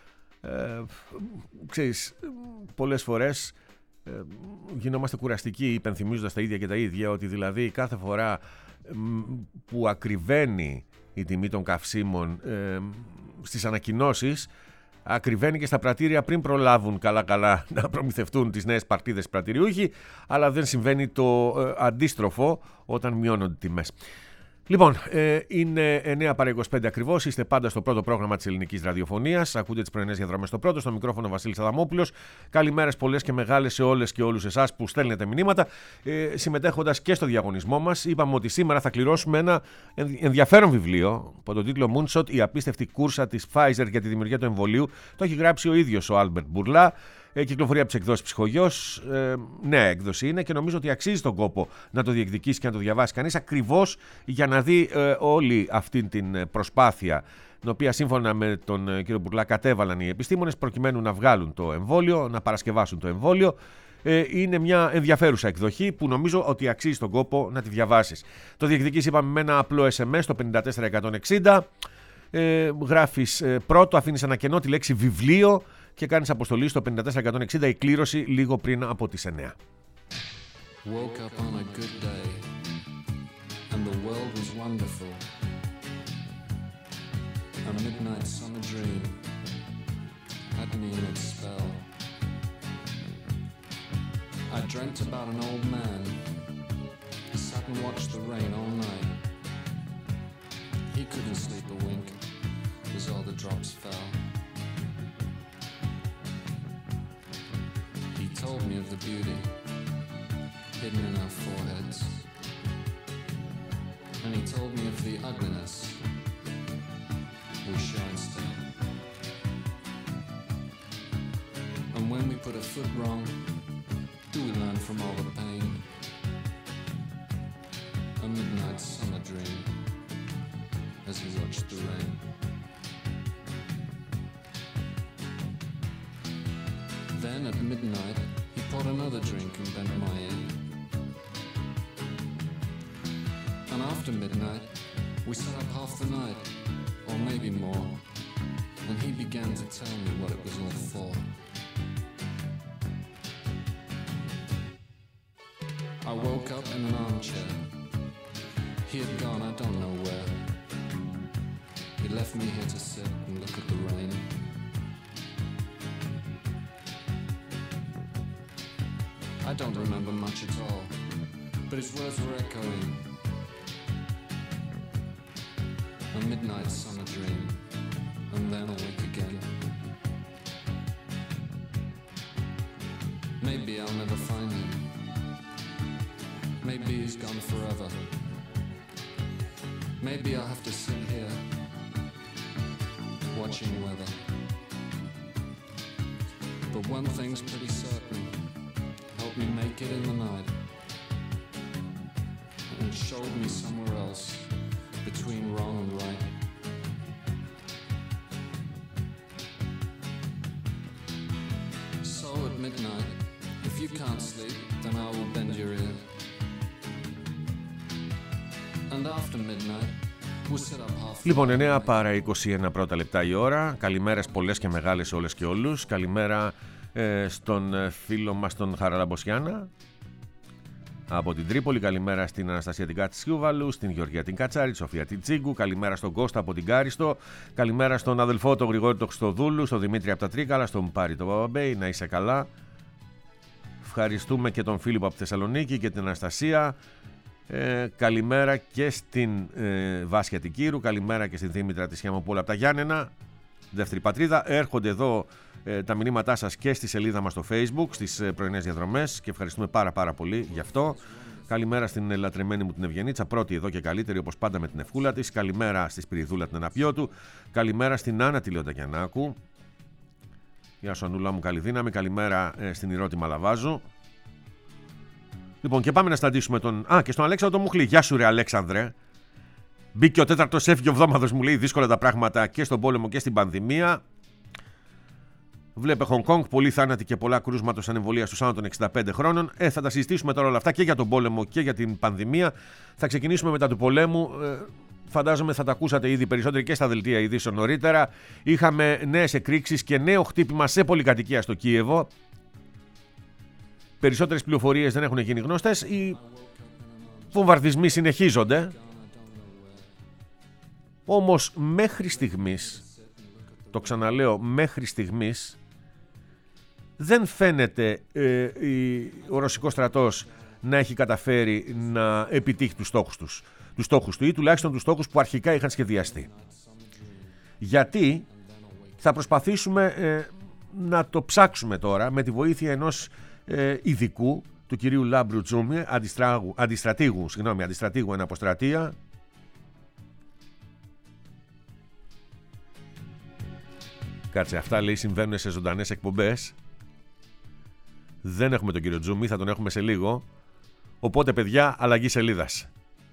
B: Ε, ξέρεις, πολλές φορές ε, γινόμαστε κουραστικοί υπενθυμίζοντας τα ίδια και τα ίδια, ότι δηλαδή κάθε φορά ε, που ακριβένει η τιμή των καυσίμων ε, στις ανακοινώσεις, ακριβένει και στα πρατήρια πριν προλάβουν καλά-καλά να προμηθευτούν τις νέες παρτίδες πρατηριούχοι, αλλά δεν συμβαίνει το ε, αντίστροφο όταν μειώνονται τιμές. Λοιπόν, ε, είναι εννιά παρά είκοσι πέντε ακριβώς. Είστε πάντα στο πρώτο πρόγραμμα της ελληνικής ραδιοφωνίας. Ακούτε τις πρωινές διαδρομές στο πρώτο. Στο μικρόφωνο Βασίλης Αδαμόπουλος. Καλημέρες πολλές και μεγάλες σε όλες και όλους εσάς που στέλνετε μηνύματα. Ε, συμμετέχοντας και στο διαγωνισμό μας, είπαμε ότι σήμερα θα κληρώσουμε ένα ενδιαφέρον βιβλίο από τον τίτλο Moonshot, η απίστευτη κούρσα της Pfizer για τη δημιουργία του εμβολίου. Το έχει γράψει ο ίδιος ο Άλμπερτ Μπουρλά. Ε, κυκλοφορεί από τις εκδόσεις Ψυχογιός. Ε, νέα έκδοση είναι και νομίζω ότι αξίζει τον κόπο να το διεκδικήσει και να το διαβάσει κανείς, ακριβώς για να δει ε, όλη αυτή την προσπάθεια, την οποία σύμφωνα με τον ε, κύριο Μπουρλά κατέβαλαν οι επιστήμονες προκειμένου να βγάλουν το εμβόλιο, να παρασκευάσουν το εμβόλιο. Ε, είναι μια ενδιαφέρουσα εκδοχή που νομίζω ότι αξίζει τον κόπο να τη διαβάσεις. Το διεκδικείς, είπαμε, με ένα απλό ες εμ ες στο πέντε τέσσερα εκατόν εξήντα. Ε, γράφεις ε, πρώτο, αφήνεις ένα κενό, τη λέξη βιβλίο και κάνεις αποστολή στο πέντε τέσσερα εκατόν εξήντα, η κλήρωση λίγο πριν από τις εννιά.
J: Woke up on a good day and the world was wonderful. A midnight summer dream had me in its spell. I dreamt about an old man who sat and watched the rain all night. He couldn't sleep a wink as all the drops fell. He told me of the beauty hidden in our foreheads, and he told me of the ugliness we show instead. And when we put a foot wrong, do we learn from all the pain? A midnight summer dream as he watched the rain. Then at midnight, he poured another drink and bent my ear. And after midnight, we sat up half the night, or maybe more, and he began to tell me what it was all for. I woke up in an armchair. He had gone, I don't know where. He left me here to sit and look at the rain. I don't remember much at all, but his words were echoing. A midnight summer dream, and then awake again. Maybe I'll never find him. Maybe he's gone forever. Maybe I'll have to sit here, watching weather. But one thing's pretty certain. Help me make it in the night, and showed me somewhere else between wrong and right. So at midnight, if you can't sleep, then I will bend your ear. And after midnight,
B: Λοιπόν, εννέα παρά είκοσι ένα πρώτα λεπτά η ώρα. Καλημέρες πολλές και μεγάλες σε όλες και όλους. Καλημέρα ε, στον φίλο μας τον Χαραλαμποσιάνα από την Τρίπολη. Καλημέρα στην Αναστασία την Κατσιούβαλου, στην Γεωργία την Κατσάρη, τη Σοφία την Τσίγκου. Καλημέρα στον Κώστα από την Κάριστο. Καλημέρα στον αδελφό τον Γρηγόρη τον Χριστοδούλου, στον Δημήτρη από τα Τρίκαλα, στον Πάρη τον Παπαμπέη. Να είσαι καλά. Ευχαριστούμε και τον Φίλιππο από τη Θεσσαλονίκη και την Αναστασία. Ε, καλημέρα και στην ε, Βάσια την Κύρου. Καλημέρα και στην Δήμητρα τη Χιαμοπούλα από τα Γιάννενα, δεύτερη πατρίδα. Έρχονται εδώ ε, τα μηνύματά σας και στη σελίδα μας στο Facebook, στις ε, πρωινές διαδρομές, και ευχαριστούμε πάρα πάρα πολύ γι' αυτό. Καλημέρα στην ε, λατρεμένη μου την Ευγενίτσα, πρώτη εδώ και καλύτερη όπως πάντα με την ευχούλα της. Καλημέρα στη Σπυριδούλα την Αναπιώτου. Καλημέρα στην Άννα τη Λεονταγιαννάκου. Γεια σου Ανούλα μου, καλή δύναμη. Καλημέρα ε, στην Ηρώτη Μαλαβάζου. Λοιπόν, και πάμε να συναντήσουμε τον. Α, και στον Αλέξανδρο Μουχλή. Γεια σου, ρε Αλέξανδρε. Μπήκε ο τέταρτος έφυγε ο εβδόμαδος, μου λέει. Δύσκολα τα πράγματα και στον πόλεμο και στην πανδημία. Βλέπε Χονγκ Κονγκ, πολλοί θάνατοι και πολλά κρούσματα σαν εμβολία στους άνω των εξήντα πέντε χρόνων. Ε, θα τα συζητήσουμε τώρα όλα αυτά και για τον πόλεμο και για την πανδημία. Θα ξεκινήσουμε μετά του πολέμου. Ε, φαντάζομαι θα τα ακούσατε ήδη περισσότεροι και στα δελτία ειδήσεων νωρίτερα. Είχαμε νέες εκρήξεις και νέο χτύπημα σε πολυκατοικία στο Κίεβο. Περισσότερες πληροφορίες δεν έχουν γίνει γνωστές. Οι βομβαρδισμοί συνεχίζονται. Όμως μέχρι στιγμής, το ξαναλέω, μέχρι στιγμής δεν φαίνεται ε, η, ο ρωσικός στρατός να έχει καταφέρει να επιτύχει τους στόχους, τους, τους στόχους του ή τουλάχιστον τους στόχους που αρχικά είχαν σχεδιαστεί. Γιατί θα προσπαθήσουμε ε, να το ψάξουμε τώρα με τη βοήθεια ενός ε, ειδικού, του κυρίου Λάμπρου Τζούμι, αντιστρατήγου, συγγνώμη, αντιστρατήγου εν αποστρατεία. Κάτσε, αυτά λέει συμβαίνουν σε ζωντανές εκπομπές. Δεν έχουμε τον κύριο Τζούμι, θα τον έχουμε σε λίγο. Οπότε, παιδιά, αλλαγή σελίδας.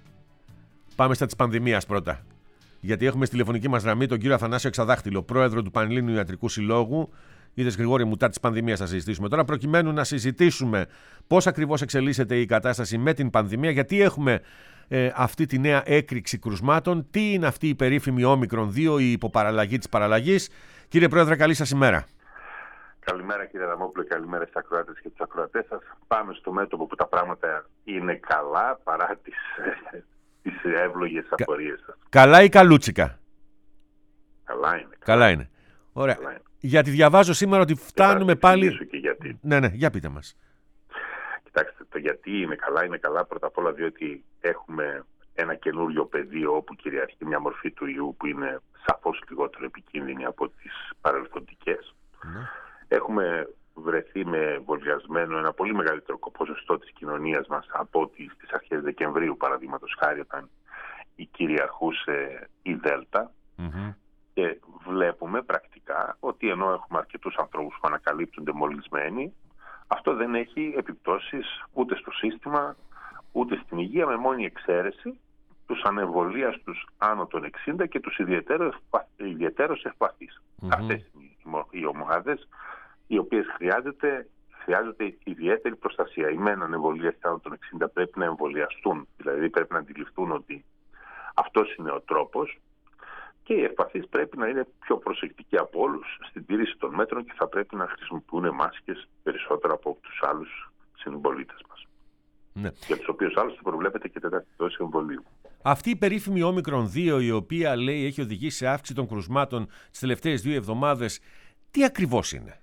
B: Πάμε στα της πανδημίας πρώτα. Γιατί έχουμε στη τηλεφωνική μας γραμμή τον κύριο Αθανάσιο Εξαδάχτυλο, πρόεδρο του Πανελλήνιου Ιατρικού Συλλόγου. Είδες, Γρηγόρη, μου, τα της πανδημίας θα συζητήσουμε τώρα, προκειμένου να συζητήσουμε πώς ακριβώς εξελίσσεται η κατάσταση με την πανδημία, γιατί έχουμε ε, αυτή τη νέα έκρηξη κρουσμάτων, τι είναι αυτή η περίφημη Όμικρον δύο, η υποπαραλλαγή της παραλλαγής. Κύριε Πρόεδρε, καλή σας ημέρα.
K: Καλημέρα κύριε Δαμόπουλο, καλημέρα στους ακροάτες και τους ακροατές σας. Πάμε στο μέτωπο που τα πράγματα είναι καλά παρά τις, τις εύλογες
B: Κα...
K: απορίες σας.
B: Καλά ή καλούτσικα?
K: Καλά είναι.
B: Καλά είναι. Ωραία.
K: Καλά είναι.
B: Γιατί διαβάζω σήμερα ότι φτάνουμε πάλι...
K: Και γιατί.
B: Ναι, ναι, για πείτε μας.
K: Κοιτάξτε, το γιατί είναι καλά είναι καλά πρώτα απ' όλα διότι έχουμε ένα καινούριο πεδίο όπου κυριαρχεί μια μορφή του ιού που είναι σαφώς λιγότερο επικίνδυνη από τις παρελθοντικές. Mm. Έχουμε βρεθεί με εμβολιασμένο ένα πολύ μεγαλύτερο ποσοστό της κοινωνίας μας από ότι στις αρχές Δεκεμβρίου, παραδείγματος χάρη, όταν η κυριαρχούσε η Δέλτα. Mm-hmm. Και βλέπουμε πρακτικά ότι ενώ έχουμε αρκετούς ανθρώπους που ανακαλύπτονται μολυσμένοι, αυτό δεν έχει επιπτώσεις ούτε στο σύστημα ούτε στην υγεία, με μόνη εξαίρεση τους ανεμβολίαστους άνω των εξήντα και τους ιδιαιτέρως ευπαθείς. Mm-hmm. Αυτές είναι οι ομάδες οι οποίες χρειάζεται, χρειάζεται ιδιαίτερη προστασία. Οι μεν ανεμβολίαστοι άνω των εξήντα πρέπει να εμβολιαστούν, δηλαδή πρέπει να αντιληφθούν ότι αυτός είναι ο τρόπος, και οι ευπαθείς πρέπει να είναι πιο προσεκτικοί από όλους στην τήρηση των μέτρων και θα πρέπει να χρησιμοποιούν μάσκες περισσότερο από τους άλλους συμπολίτες μας. Ναι. Για τους οποίους άλλους προβλέπεται και τέταρτη δόση εμβολίου.
B: Αυτή η περίφημη Όμικρον δύο, η οποία λέει έχει οδηγήσει σε αύξηση των κρουσμάτων τις τελευταίες δύο εβδομάδες, τι ακριβώς είναι?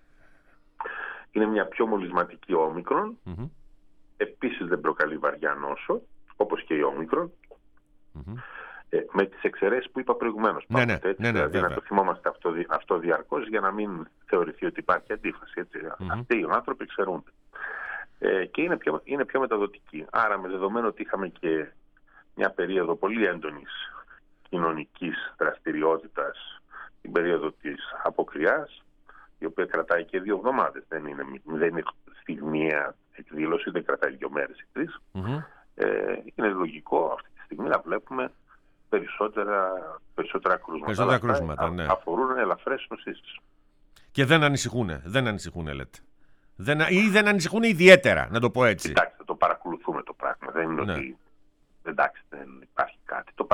K: Είναι μια πιο μολυσματική Όμικρον. Mm-hmm. Επίσης δεν προκαλεί βαριά νόσο, όπως και η Όμικρον. Mm-hmm. Ε, με τις εξαιρέσεις που είπα προηγουμένως. Ναι, ναι, έτσι, ναι, ναι, δηλαδή βέβαια. Να το θυμόμαστε αυτό, αυτό διαρκώς για να μην θεωρηθεί ότι υπάρχει αντίφαση. Έτσι. Mm-hmm. Αυτοί οι άνθρωποι εξαιρούνται. Ε, και είναι πιο, είναι πιο μεταδοτική. Άρα, με δεδομένο ότι είχαμε και μια περίοδο πολύ έντονης κοινωνικής δραστηριότητας, την περίοδο της αποκριάς, η οποία κρατάει και δύο εβδομάδες. Δεν είναι, δεν είναι στιγμιαία εκδήλωση, δεν κρατάει δύο μέρες ή τρεις. Mm-hmm. Ε, είναι λογικό αυτή τη στιγμή να βλέπουμε περισσότερα, περισσότερα κρούσματα.
B: Περισσότερα κρούσματα, ναι.
K: Αφορούν ελαφρές νοσήσεις.
B: Και δεν ανησυχούν, δεν ανησυχούν, λέτε. Δεν, ή δεν ανησυχούν ιδιαίτερα, να το πω έτσι.
K: Κοιτάξτε, το παρακολουθούμε το πράγμα. Δεν είναι ναι. ότι εντάξει, δεν υπάρχει κάτι. Το παρακολουθούμε.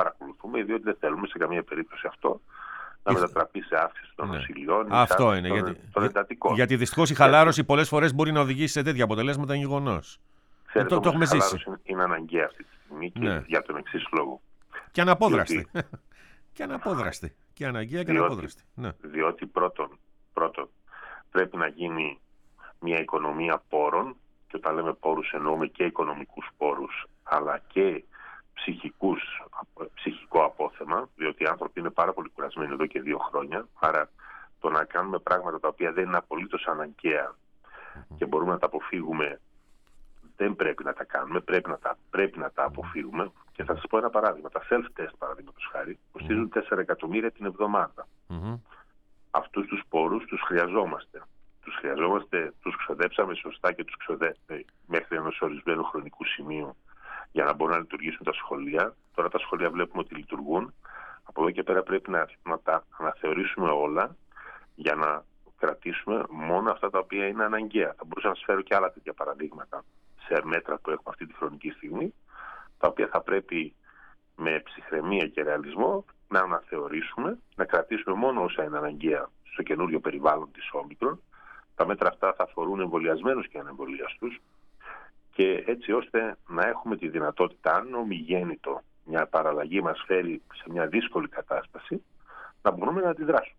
K: μάθουμε, διότι δεν θέλουμε σε καμία περίπτωση αυτό να μετατραπεί σε αύξηση των νοσηλειών.
B: Ναι. Αυτό είναι.
K: Των,
B: γιατί,
K: των εντατικών.
B: Γιατί δυστυχώς η χαλάρωση πολλές φορές μπορεί να οδηγήσει σε τέτοια αποτελέσματα γεγονός.
K: Ξέρετε,
B: το, το έχουμε ζήσει.
K: Η χαλάρωση είναι αναγκαία αυτή τη στιγμή και ναι. για τον εξής λόγο.
B: Και αναπόδραστη. Διότι... και αναπόδραστη. Και αναγκαία και
K: διότι,
B: αναπόδραστη. Ναι.
K: Διότι πρώτον, πρώτον πρέπει να γίνει μια οικονομία πόρων, και όταν λέμε πόρους εννοούμε και οικονομικούς πόρους, αλλά και ψυχικούς, ψυχικό απόθεμα, διότι οι άνθρωποι είναι πάρα πολύ κουρασμένοι εδώ και δύο χρόνια, άρα το να κάνουμε πράγματα τα οποία δεν είναι απολύτως αναγκαία mm-hmm. και μπορούμε να τα αποφύγουμε, δεν πρέπει να τα κάνουμε, πρέπει να τα, πρέπει να τα αποφύγουμε. Και θα σας πω ένα παράδειγμα. Τα self-test, παραδείγματος χάρη, κοστίζουν τέσσερα εκατομμύρια την εβδομάδα.
B: Mm-hmm.
K: Αυτούς τους πόρους τους χρειαζόμαστε. Τους χρειαζόμαστε, τους ξοδέψαμε σωστά και τους ξοδέψαμε μέχρι ενός ορισμένου χρονικού σημείου για να μπορούν να λειτουργήσουν τα σχολεία. Τώρα τα σχολεία βλέπουμε ότι λειτουργούν. Από εδώ και πέρα πρέπει να, να τα αναθεωρήσουμε όλα για να κρατήσουμε μόνο αυτά τα οποία είναι αναγκαία. Θα μπορούσα να σας φέρω και άλλα τέτοια παραδείγματα σε μέτρα που έχουμε αυτή τη χρονική στιγμή, τα οποία θα πρέπει με ψυχραιμία και ρεαλισμό να αναθεωρήσουμε, να κρατήσουμε μόνο όσα είναι αναγκαία στο καινούριο περιβάλλον της Όμικρον. Τα μέτρα αυτά θα αφορούν εμβολιασμένους και ανεμβολιαστούς και έτσι ώστε να έχουμε τη δυνατότητα, αν ομιγέννητο μια παραλλαγή μας φέρει σε μια δύσκολη κατάσταση, να μπορούμε να αντιδράσουμε.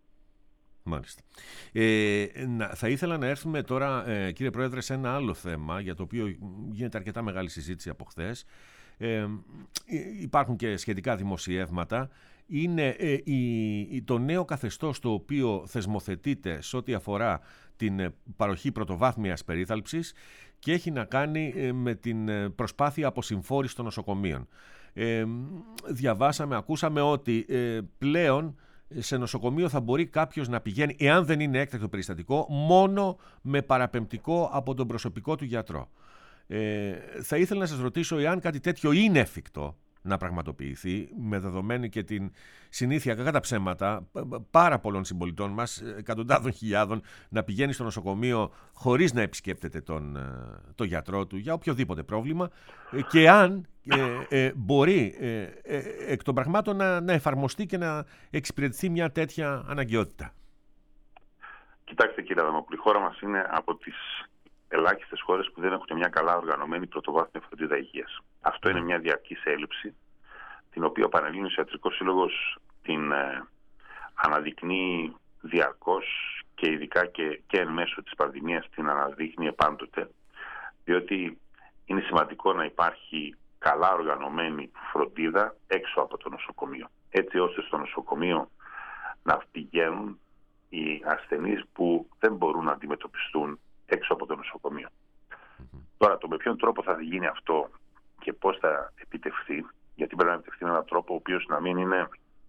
B: Μάλιστα. Ε, να, θα ήθελα να έρθουμε τώρα, ε, κύριε Πρόεδρε, σε ένα άλλο θέμα για το οποίο γίνεται αρκετά μεγάλη συζήτηση από χθες. Ε, υπάρχουν και σχετικά δημοσιεύματα. Είναι ε, η, το νέο καθεστώς το οποίο θεσμοθετείται σε ό,τι αφορά την παροχή πρωτοβάθμιας περίθαλψης και έχει να κάνει ε, με την προσπάθεια αποσυμφόρησης των νοσοκομείων. Ε, διαβάσαμε, ακούσαμε ότι ε, πλέον σε νοσοκομείο θα μπορεί κάποιος να πηγαίνει, εάν δεν είναι έκτακτο περιστατικό, μόνο με παραπεμπτικό από τον προσωπικό του γιατρό. Ε, θα ήθελα να σας ρωτήσω εάν κάτι τέτοιο είναι εφικτό να πραγματοποιηθεί, με δεδομένη και την συνήθεια, κακά τα ψέματα, πάρα πολλών συμπολιτών μας, εκατοντάδων χιλιάδων, να πηγαίνει στο νοσοκομείο χωρίς να επισκέπτεται τον, τον γιατρό του για οποιοδήποτε πρόβλημα, και αν ε, ε, μπορεί ε, ε, εκ των πραγμάτων να, να εφαρμοστεί και να εξυπηρετηθεί μια τέτοια αναγκαιότητα.
K: Κοιτάξτε κύριε Αδαμόπουλη, η χώρα μας είναι από τις ελάχιστες χώρες που δεν έχουν μια καλά οργανωμένη πρωτοβάθμια φροντίδα υγείας. Αυτό είναι μια διαρκής έλλειψη, την οποία ο Πανελλήνιος Ιατρικός Σύλλογος την ε, αναδεικνύει διαρκώς και ειδικά και, και εν μέσω της πανδημίας την αναδείκνυε πάντοτε, διότι είναι σημαντικό να υπάρχει καλά οργανωμένη φροντίδα έξω από το νοσοκομείο, έτσι ώστε στο νοσοκομείο να πηγαίνουν οι ασθενείς που δεν μπορούν να αντιμετωπιστούν έξω από το νοσοκομείο. Mm-hmm. Τώρα, το με ποιον τρόπο θα γίνει αυτό και πώς θα επιτευχθεί, γιατί πρέπει να επιτευχθεί με έναν τρόπο ο οποίος να μην είναι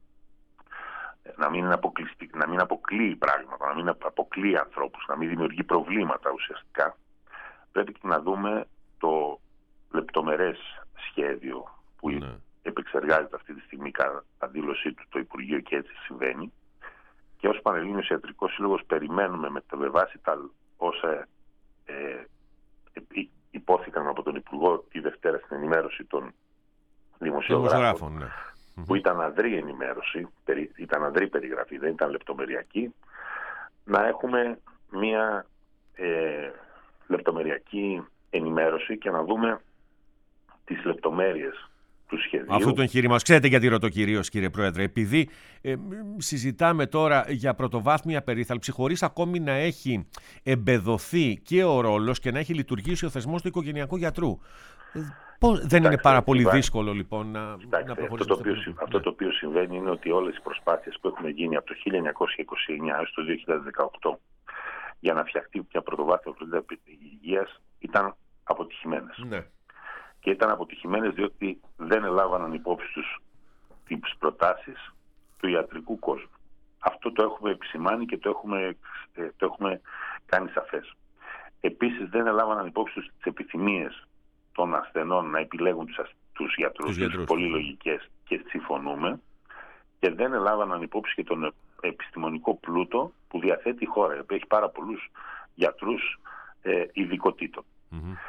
K: να μην, είναι να μην αποκλείει πράγματα, να μην αποκλείει ανθρώπους, να μην δημιουργεί προβλήματα ουσιαστικά. Πρέπει να δούμε το λεπτομερές σχέδιο που mm-hmm. επεξεργάζεται αυτή τη στιγμή κατά δήλωσή του το Υπουργείο, και έτσι συμβαίνει. Και ως Πανελλήνιος Ιατρικός Σύλλογος περιμένουμε με, με βάση τα όσα ε, υπόθηκαν από τον Υπουργό τη Δευτέρα στην ενημέρωση των δημοσιογράφων, ναι. που ήταν αδρή ενημέρωση, ήταν αδρή περιγραφή, δεν ήταν λεπτομεριακή, να έχουμε μία ε, λεπτομεριακή ενημέρωση και να δούμε τις λεπτομέρειες του σχεδίου.
B: Αυτό το εγχείρημα, ξέρετε γιατί ρωτώ κυρίως, κύριε Πρόεδρε, επειδή ε, συζητάμε τώρα για πρωτοβάθμια περίθαλψη χωρίς ακόμη να έχει εμπεδοθεί και ο ρόλος και να έχει λειτουργήσει ο θεσμός του οικογενειακού γιατρού. Πώς, δεν Κοιτάξτε, είναι πάρα πολύ υπάρχει. δύσκολο λοιπόν να,
K: Κοιτάξτε,
B: να προχωρήσουμε.
K: Αυτό, το οποίο, αυτό, αυτό το οποίο συμβαίνει είναι ότι όλες οι προσπάθειες που έχουν γίνει από το χίλια εννιακόσια είκοσι εννιά έως το δύο χιλιάδες δεκαοκτώ για να φτιαχτεί μια πρωτοβάθμια φροντίδα υγείας ήταν αποτυχημένες.
B: Ναι.
K: Και ήταν αποτυχημένες διότι δεν ελάβαναν υπόψη τους τις προτάσεις του ιατρικού κόσμου. Αυτό το έχουμε επισημάνει και το έχουμε, το έχουμε κάνει σαφές. Επίσης δεν ελάβαναν υπόψη τους τις επιθυμίες των ασθενών να επιλέγουν τους, τους γιατρούς, τους γιατρούς. Πολύ λογικές, και συμφωνούμε. Και δεν ελάβαναν υπόψη και τον επιστημονικό πλούτο που διαθέτει η χώρα, η οποία έχει πάρα πολλούς γιατρούς ε, ειδικοτήτων. Mm-hmm.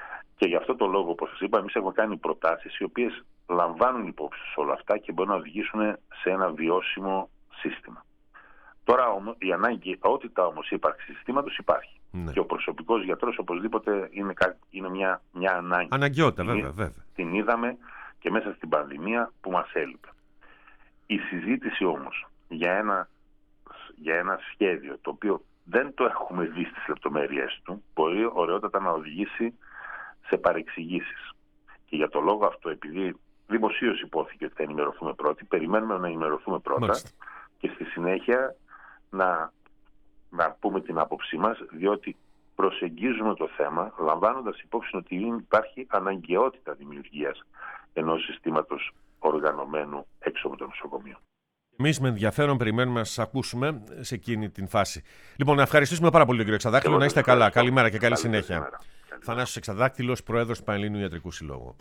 K: Και γι' αυτό το λόγο, όπως σας είπα, εμείς έχουμε κάνει προτάσεις οι οποίες λαμβάνουν υπόψη σε όλα αυτά και μπορούν να οδηγήσουν σε ένα βιώσιμο σύστημα. Τώρα όμως η αναγκαιότητα όμως ύπαρξης συστήματος υπάρχει. Ναι. Και ο προσωπικός γιατρός οπωσδήποτε είναι, είναι μια, μια ανάγκη.
B: Αναγκαιότητα, βέβαια, βέβαια.
K: Την είδαμε και μέσα στην πανδημία που μας έλειπε. Η συζήτηση όμως για ένα, για ένα σχέδιο το οποίο δεν το έχουμε δει στις λεπτομέρειες του, μπορεί ωραιότατα να οδηγήσει σε παρεξηγήσεις. Και για το λόγο αυτό, επειδή δημοσίως υπόθηκε ότι θα ενημερωθούμε πρώτοι, περιμένουμε να ενημερωθούμε πρώτα. Μάλιστα. Και στη συνέχεια να, να πούμε την άποψή μας, διότι προσεγγίζουμε το θέμα λαμβάνοντας υπόψη ότι υπάρχει αναγκαιότητα δημιουργίας ενός συστήματος οργανωμένου έξω από το νοσοκομείο.
B: Εμείς με ενδιαφέρον περιμένουμε να σας ακούσουμε σε εκείνη την φάση. Λοιπόν, να ευχαριστήσουμε πάρα πολύ τον κύριο Εξαδάκτυλο. Να είστε καλά. Καλημέρα και καλή, καλή συνέχεια. Θανάσης Εξαδάκτυλος, Πρόεδρος του Πανελλήνιου Ιατρικού Συλλόγου.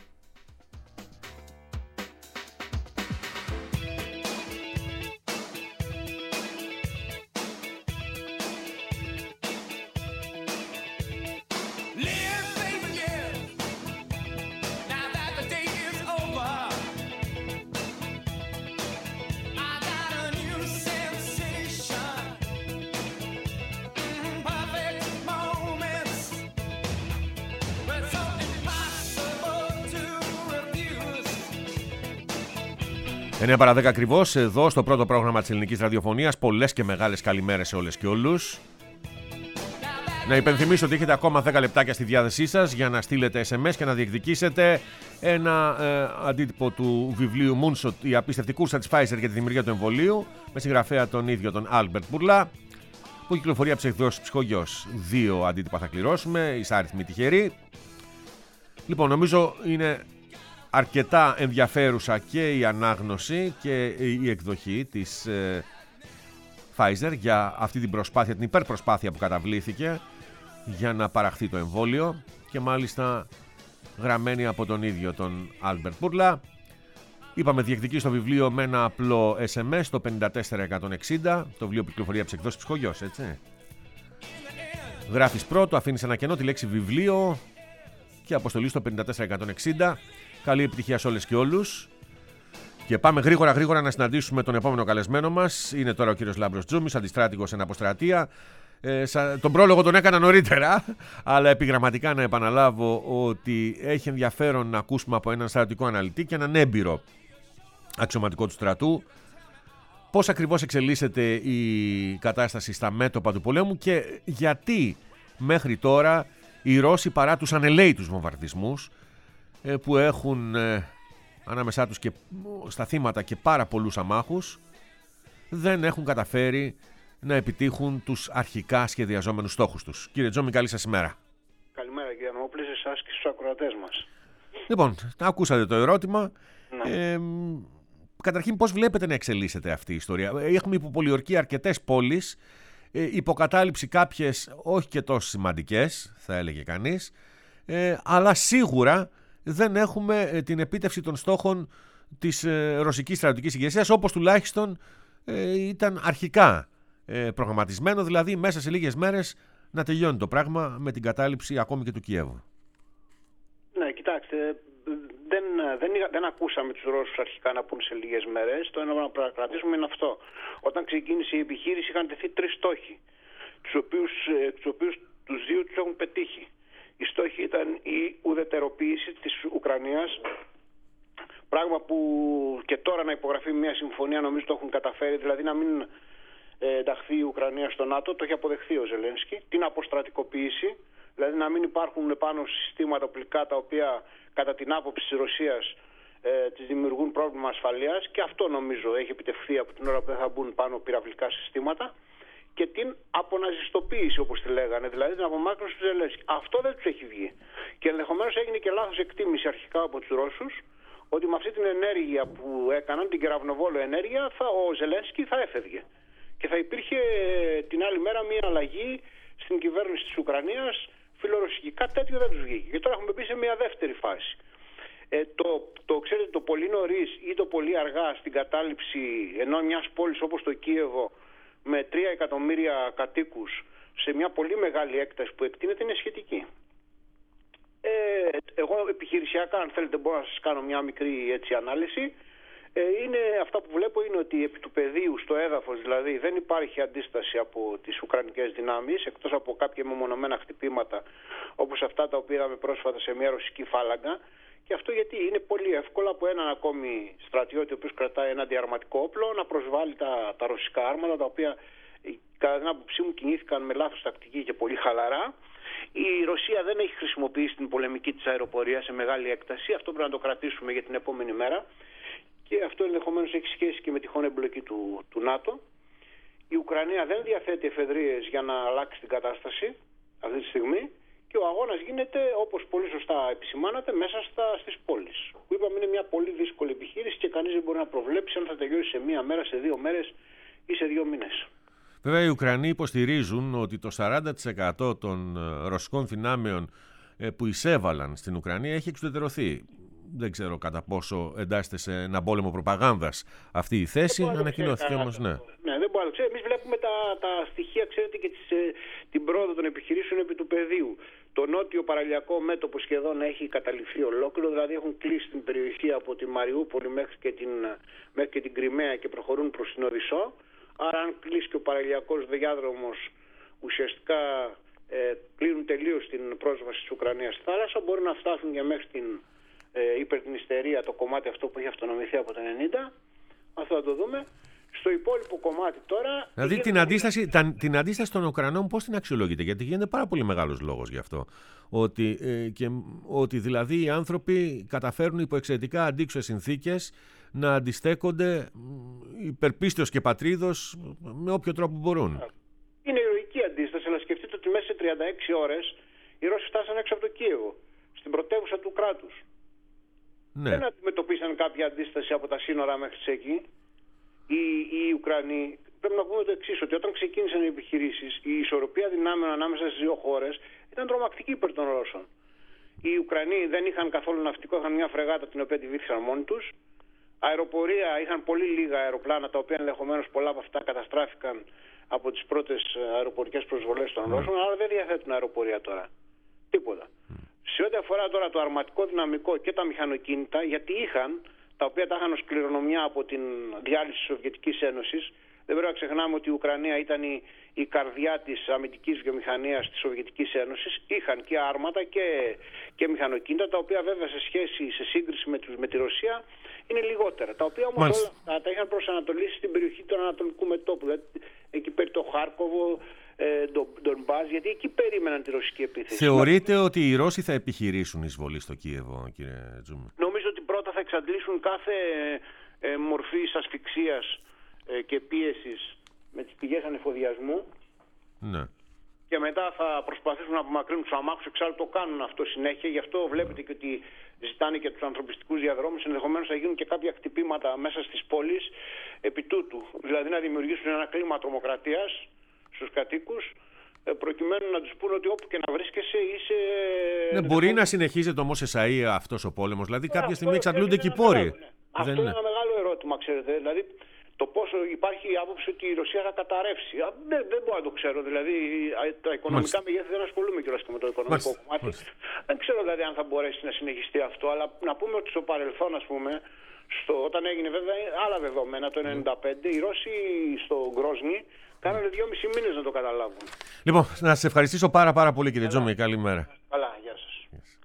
B: εννιά παρά δέκα ακριβώς, εδώ στο πρώτο πρόγραμμα της ελληνικής ραδιοφωνίας. Πολλές και μεγάλες καλημέρες σε όλες και όλους. Να υπενθυμίσω ότι έχετε ακόμα δέκα λεπτάκια στη διάθεσή σας για να στείλετε ες εμ ες και να διεκδικήσετε ένα ε, αντίτυπο του βιβλίου Moonshot, η απίστευτη κούρσα της Pfizer για τη δημιουργία του εμβολίου, με συγγραφέα τον ίδιο τον Άλμπερτ Μπουρλά, που κυκλοφορεί από τις εκδόσεις Ψυχογιός. Δύο αντίτυπα θα κληρώσουμε, εισάριθμοι τυχεροί. Λοιπόν, νομίζω είναι αρκετά ενδιαφέρουσα και η ανάγνωση και η εκδοχή της ε, Pfizer για αυτή την προσπάθεια, την υπερπροσπάθεια που καταβλήθηκε για να παραχθεί το εμβόλιο, και μάλιστα γραμμένη από τον ίδιο τον Άλμπερτ Μπουρλά. Είπαμε, διεκδικεί στο βιβλίο με ένα απλό ες εμ ες, το πέντε τέσσερα εκατόν εξήντα, το βιβλίο που κυκλοφορεί από τις εκδόσεις Ψυχογιός, έτσι. Γράφεις πρώτο, αφήνεις ένα κενό, τη λέξη βιβλίο και αποστολή στο πέντε τέσσερα εκατόν εξήντα. Καλή επιτυχία σε όλες και όλους. Και πάμε γρήγορα γρήγορα να συναντήσουμε τον επόμενο καλεσμένο μας. Είναι τώρα ο κύριος Λάμπρος Τζούμης, αντιστράτηγος εν αποστρατεία. Ε, σα, τον πρόλογο τον έκανα νωρίτερα, αλλά επιγραμματικά να επαναλάβω ότι έχει ενδιαφέρον να ακούσουμε από έναν στρατιωτικό αναλυτή και έναν έμπειρο αξιωματικό του στρατού πώς ακριβώς εξελίσσεται η κατάσταση στα μέτωπα του πολέμου και γιατί μέχρι τώρα οι Ρώσοι, παρά τους ανελαίητους βομβαρδισμούς που έχουν ε, ανάμεσά τους και στα θύματα και πάρα πολλούς αμάχους, δεν έχουν καταφέρει να επιτύχουν τους αρχικά σχεδιαζόμενους στόχους τους. Κύριε Τζόμη, καλή σας ημέρα.
L: Καλημέρα κύριε Νόμοπλη, σε εσάς και στους ακροατές μας.
B: Λοιπόν, ακούσατε το ερώτημα.
L: Ναι.
B: Ε, καταρχήν, πώς βλέπετε να εξελίσσεται αυτή η ιστορία? Έχουμε υποπολιορκεί αρκετές πόλεις, ε, υποκατάληψη κάποιες όχι και τόσο σημαντικές, θα έλεγε κανείς, ε, αλλά σίγουρα δεν έχουμε ε, την επίτευξη των στόχων της ε, ρωσικής στρατιωτικής ηγεσίας, όπως τουλάχιστον ε, ήταν αρχικά ε, προγραμματισμένο, δηλαδή μέσα σε λίγες μέρες να τελειώνει το πράγμα με την κατάληψη ακόμη και του Κιέβου.
L: Ναι, κοιτάξτε, δεν, δεν, δεν ακούσαμε τους Ρώσους αρχικά να πούν σε λίγες μέρες. Το ένα που να κρατήσουμε είναι αυτό. Όταν ξεκίνησε η επιχείρηση είχαν τεθεί τρεις στόχοι, τους οποίους, τους οποίους τους δύο τους έχουν πετύχει. Η στόχη ήταν η ουδετεροποίηση της Ουκρανίας, πράγμα που και τώρα να υπογραφεί μια συμφωνία νομίζω το έχουν καταφέρει, δηλαδή να μην ε, ενταχθεί η Ουκρανία στο ΝΑΤΟ, το έχει αποδεχθεί ο Ζελένσκι. Την αποστρατικοποίηση, δηλαδή να μην υπάρχουν πάνω συστήματα οπλικά τα οποία κατά την άποψη της Ρωσίας ε, της δημιουργούν πρόβλημα ασφαλείας, και αυτό νομίζω έχει επιτευχθεί από την ώρα που δεν θα μπουν πάνω πυραυλικά συστήματα. Και την αποναζιστοποίηση, όπως τη λέγανε, δηλαδή την απομάκρυνση του Ζελένσκι. Αυτό δεν τους έχει βγει. Και ενδεχομένως έγινε και λάθος εκτίμηση αρχικά από τους Ρώσους ότι με αυτή την ενέργεια που έκαναν, την κεραυνοβόλο ενέργεια, θα, ο Ζελένσκι θα έφευγε. Και θα υπήρχε την άλλη μέρα μια αλλαγή στην κυβέρνηση της Ουκρανίας φιλορωσική. Κάτι τέτοιο δεν τους βγήκε. Και τώρα έχουμε μπει σε μια δεύτερη φάση. Ε, το, το, ξέρετε, το πολύ νωρίς ή το πολύ αργά στην κατάληψη ενώ μιας πόλης όπως το Κίεβο, με τρία εκατομμύρια κατοίκους σε μια πολύ μεγάλη έκταση που εκτείνεται, είναι σχετική. Ε, Εγώ επιχειρησιακά, αν θέλετε, μπορώ να σας κάνω μια μικρή έτσι ανάλυση. Ε, είναι, αυτά που βλέπω είναι ότι επί του πεδίου στο έδαφος δηλαδή δεν υπάρχει αντίσταση από τις ουκρανικές δυνάμεις, εκτός από κάποια μεμονωμένα χτυπήματα όπως αυτά τα οποία είδαμε πρόσφατα σε μια ρωσική φάλαγγα. Και αυτό γιατί είναι πολύ εύκολο από έναν ακόμη στρατιώτη ο οποίος κρατάει ένα αντιαρματικό όπλο να προσβάλλει τα, τα ρωσικά άρματα, τα οποία κατά την άποψή μου κινήθηκαν με λάθος τακτική και πολύ χαλαρά. Η Ρωσία δεν έχει χρησιμοποιήσει την πολεμική της αεροπορία σε μεγάλη έκταση. Αυτό πρέπει να το κρατήσουμε για την επόμενη μέρα. Και αυτό ενδεχομένως έχει σχέση και με τυχόν εμπλοκή του, του ΝΑΤΟ. Η Ουκρανία δεν διαθέτει εφεδρείες για να αλλάξει την κατάσταση αυτή τη στιγμή. Και ο αγώνας γίνεται, όπως πολύ σωστά επισημάνατε, μέσα στα, στις πόλεις. Που είπαμε είναι μια πολύ δύσκολη επιχείρηση και κανείς δεν μπορεί να προβλέψει αν θα τελειώσει σε μία μέρα, σε δύο μέρες ή σε δύο μήνες.
B: Βέβαια, οι Ουκρανοί υποστηρίζουν ότι το σαράντα τοις εκατό των ρωσικών δυνάμεων που εισέβαλαν στην Ουκρανία έχει εξουδετερωθεί. Δεν ξέρω κατά πόσο εντάσσεται σε ένα πόλεμο προπαγάνδας αυτή η θέση. Ανακοινώθηκε όμως, ναι.
L: Ναι, δεν μπορώ να ξέρω. Εμείς βλέπουμε τα, τα στοιχεία, ξέρετε, και τις, την πρόοδο των επιχειρήσεων επί του πεδίου. Το νότιο παραλιακό μέτωπο σχεδόν έχει καταληφθεί ολόκληρο, δηλαδή έχουν κλείσει την περιοχή από τη Μαριούπολη μέχρι και την, μέχρι και την Κριμαία και προχωρούν προς την Οδυσσό. Άρα, αν κλείσει και ο παραλιακός διάδρομος, ουσιαστικά ε, κλείνουν τελείως την πρόσβαση της Ουκρανίας στη θάλασσα, μπορούν να φτάσουν και μέχρι την ε, υπερδνηστερία, το κομμάτι αυτό που έχει αυτονομηθεί από το ενενήντα. Αυτό θα το δούμε. Στο υπόλοιπο κομμάτι τώρα...
B: Δηλαδή την αντίσταση, τα, την αντίσταση των Ουκρανών πώς την αξιολογείτε? Γιατί γίνεται πάρα πολύ μεγάλος λόγος γι' αυτό. Ότι, ε, και, ότι δηλαδή οι άνθρωποι καταφέρουν υπό εξαιρετικά αντίξωες συνθήκες να αντιστέκονται υπερπίστεως και πατρίδος με όποιο τρόπο μπορούν.
L: Είναι ηρωική αντίσταση, αλλά σκεφτείτε ότι μέσα σε τριάντα έξι ώρες οι Ρώσοι φτάσαν έξω από το Κίεβο, στην πρωτεύουσα του κράτους.
B: Ναι.
L: Δεν αντιμετωπίσαν κάποια αντίσταση από τα σύνορα μέχρι εκεί. Οι, οι Ουκρανοί, πρέπει να πούμε το εξής, ότι όταν ξεκίνησαν οι επιχειρήσεις, η ισορροπία δυνάμεων ανάμεσα στις δύο χώρες ήταν τρομακτική υπέρ των Ρώσων. Οι Ουκρανοί δεν είχαν καθόλου ναυτικό, είχαν μια φρεγάτα την οποία τη βήθησαν μόνοι τους. Αεροπορία, είχαν πολύ λίγα αεροπλάνα, τα οποία ενδεχομένως πολλά από αυτά καταστράφηκαν από τις πρώτες αεροπορικές προσβολές των Ρώσων, αλλά δεν διαθέτουν αεροπορία τώρα. Τίποτα. Σε ό,τι αφορά τώρα το αρματικό δυναμικό και τα μηχανοκίνητα, γιατί είχαν, τα οποία τα είχαν ως κληρονομιά από την διάλυση της Σοβιετικής Ένωσης. Δεν πρέπει να ξεχνάμε ότι η Ουκρανία ήταν η, η καρδιά της αμυντικής βιομηχανίας της Σοβιετικής Ένωσης. Είχαν και άρματα και, και μηχανοκίνητα, τα οποία βέβαια σε σχέση, σε σύγκριση με, τους, με τη Ρωσία είναι λιγότερα. Τα οποία όμως όλα τα, τα είχαν προσανατολίσει στην περιοχή του Ανατολικού Μετώπου. Δηλαδή εκεί πέρα το Χάρκοβο, ε, τον, τον Μπάζ, γιατί εκεί περίμεναν τη ρωσική επίθεση.
B: Θεωρείτε ότι οι Ρώσοι θα επιχειρήσουν εισβολή στο Κίεβο, κύριε Τζούμε?
L: Νομίζω ότι πρώτα θα εξαντλήσουν κάθε ε, μορφής ασφυξίας ε, και πίεσης με τις πηγές ανεφοδιασμού.
B: Ναι.
L: Και μετά θα προσπαθήσουν να απομακρύνουν τους αμάχους. Εξάλλου το κάνουν αυτό συνέχεια. Γι' αυτό βλέπετε και ότι ζητάνε και τους ανθρωπιστικούς διαδρόμους. Ενδεχομένως θα γίνουν και κάποια χτυπήματα μέσα στις πόλεις επί τούτου. Δηλαδή να δημιουργήσουν ένα κλίμα τρομοκρατίας στους κατοίκους, προκειμένου να τους πούνε ότι όπου και να βρίσκεσαι είσαι...
B: Ναι, μπορεί να συνεχίζεται όμως εσαΐ αυτός ο πόλεμος? Δηλαδή κάποια στιγμή εξαντλούνται και οι πόροι.
L: Ναι. Αυτό είναι ένα μεγάλο ερώτημα, ξέρετε. Δηλαδή το πόσο υπάρχει η άποψη ότι η Ρωσία θα καταρρεύσει. Δεν, δεν μπορώ να το ξέρω. Δηλαδή τα οικονομικά Μάλιστα. μεγέθη δεν ασχολούμαι κιόλας και με το οικονομικό Μάλιστα. κομμάτι. Μάλιστα. Δεν ξέρω δηλαδή αν θα μπορέσει να συνεχιστεί αυτό. Αλλά να πούμε ότι στο παρελθόν, ας πούμε, στο, όταν έγινε βέβαια άλλα δεδομένα το ενενήντα πέντε, οι Ρώσοι στο Γκρόσνι κάνανε δυόμισι μήνες να το καταλάβουν.
B: Λοιπόν, να σας ευχαριστήσω πάρα πάρα πολύ, κύριε Τζόμι. Καλημέρα.
L: Καλά, γεια σας.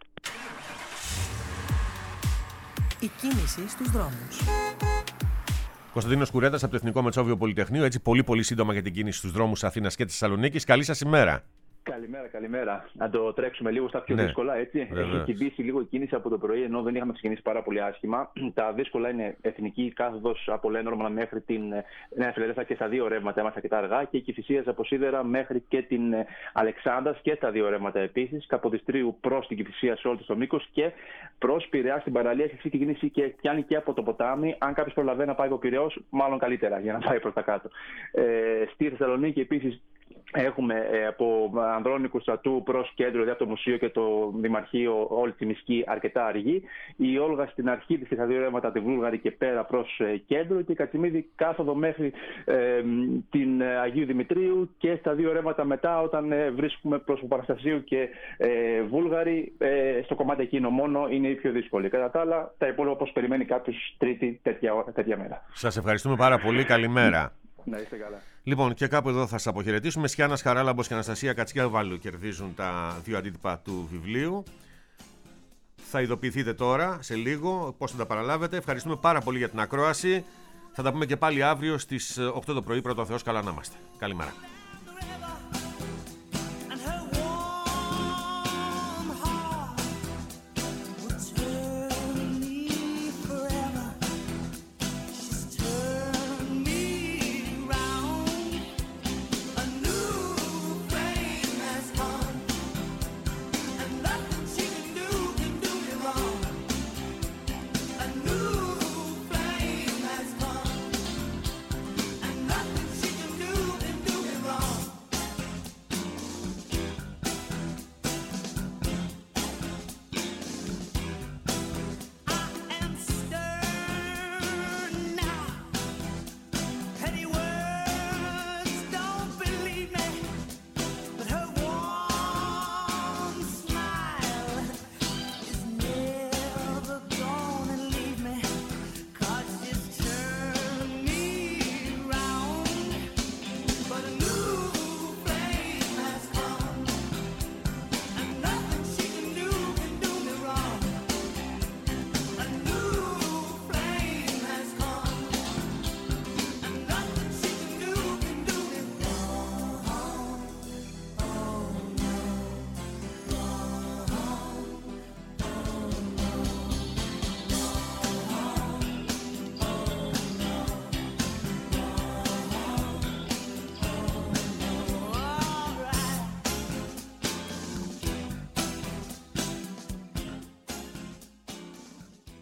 M: Η κίνηση στους δρόμους.
B: Κωνσταντίνος Κουρέτας από το Εθνικό Μετσόβιο Πολυτεχνείο. Έτσι, πολύ πολύ σύντομα για την κίνηση στους δρόμους Αθήνας και της Θεσσαλονίκης. Καλή σας ημέρα.
D: Καλημέρα, καλημέρα. Να το τρέξουμε λίγο στα πιο ναι, δύσκολα, έτσι. Βεβαίως. Έχει κυμπήσει λίγο η κίνηση από το πρωί, ενώ δεν είχαμε ξεκινήσει πάρα πολύ άσχημα. Τα δύσκολα είναι Εθνική κάθοδος από Λένορμα μέχρι την Νέα Φιλαδέλφια και στα δύο ρεύματα είμαστε αρκετά αργά. Και η Κηφισίας από Σίδερα μέχρι και την Αλεξάνδρας και στα δύο ρεύματα επίσης. Καποδιστρίου προς την Κηφισία σε όλο το μήκος και προς Πειραιά στην παραλία. Έχει αρχίσει η κίνηση και πιάνει και από το ποτάμι. Αν κάποιος προλαβαίνει να πάει από Πειραιώς, μάλλον καλύτερα για να πάει προς τα κάτω. Ε, στη Θεσσαλονίκη επίσης. Έχουμε ε, από Ανδρώνικου Στρατού προς κέντρο, δηλαδή από το Μουσείο και το Δημαρχείο, όλη την Ισκή αρκετά αργή. Η Όλγα στην αρχή της και στα δύο ρεύματα τη Βούλγαρη και πέρα προς ε, κέντρο. Και η Κατσιμίδη κάθοδο μέχρι ε, την Αγίου Δημητρίου και στα δύο ρεύματα μετά, όταν ε, βρίσκουμε προς Παραστασίου και ε, Βούλγαρη, ε, στο κομμάτι εκείνο μόνο είναι η πιο δύσκολη. Κατά τα άλλα, τα υπόλοιπα όπως περιμένει κάποιος τρίτη τέτοια, ώρα, τέτοια μέρα.
B: Σας ευχαριστούμε πάρα πολύ. Καλημέρα.
D: Να είστε καλά.
B: Λοιπόν, και κάπου εδώ θα σας αποχαιρετήσουμε. Σκιάνας Χαράλαμπος και Αναστασία Κατσιάβαλου κερδίζουν τα δύο αντίτυπα του βιβλίου. Θα ειδοποιηθείτε τώρα, σε λίγο, πώς θα τα παραλάβετε. Ευχαριστούμε πάρα πολύ για την ακρόαση. Θα τα πούμε και πάλι αύριο στις οκτώ το πρωί. Πρώτο ο Θεός, καλά να είμαστε. Καλημέρα.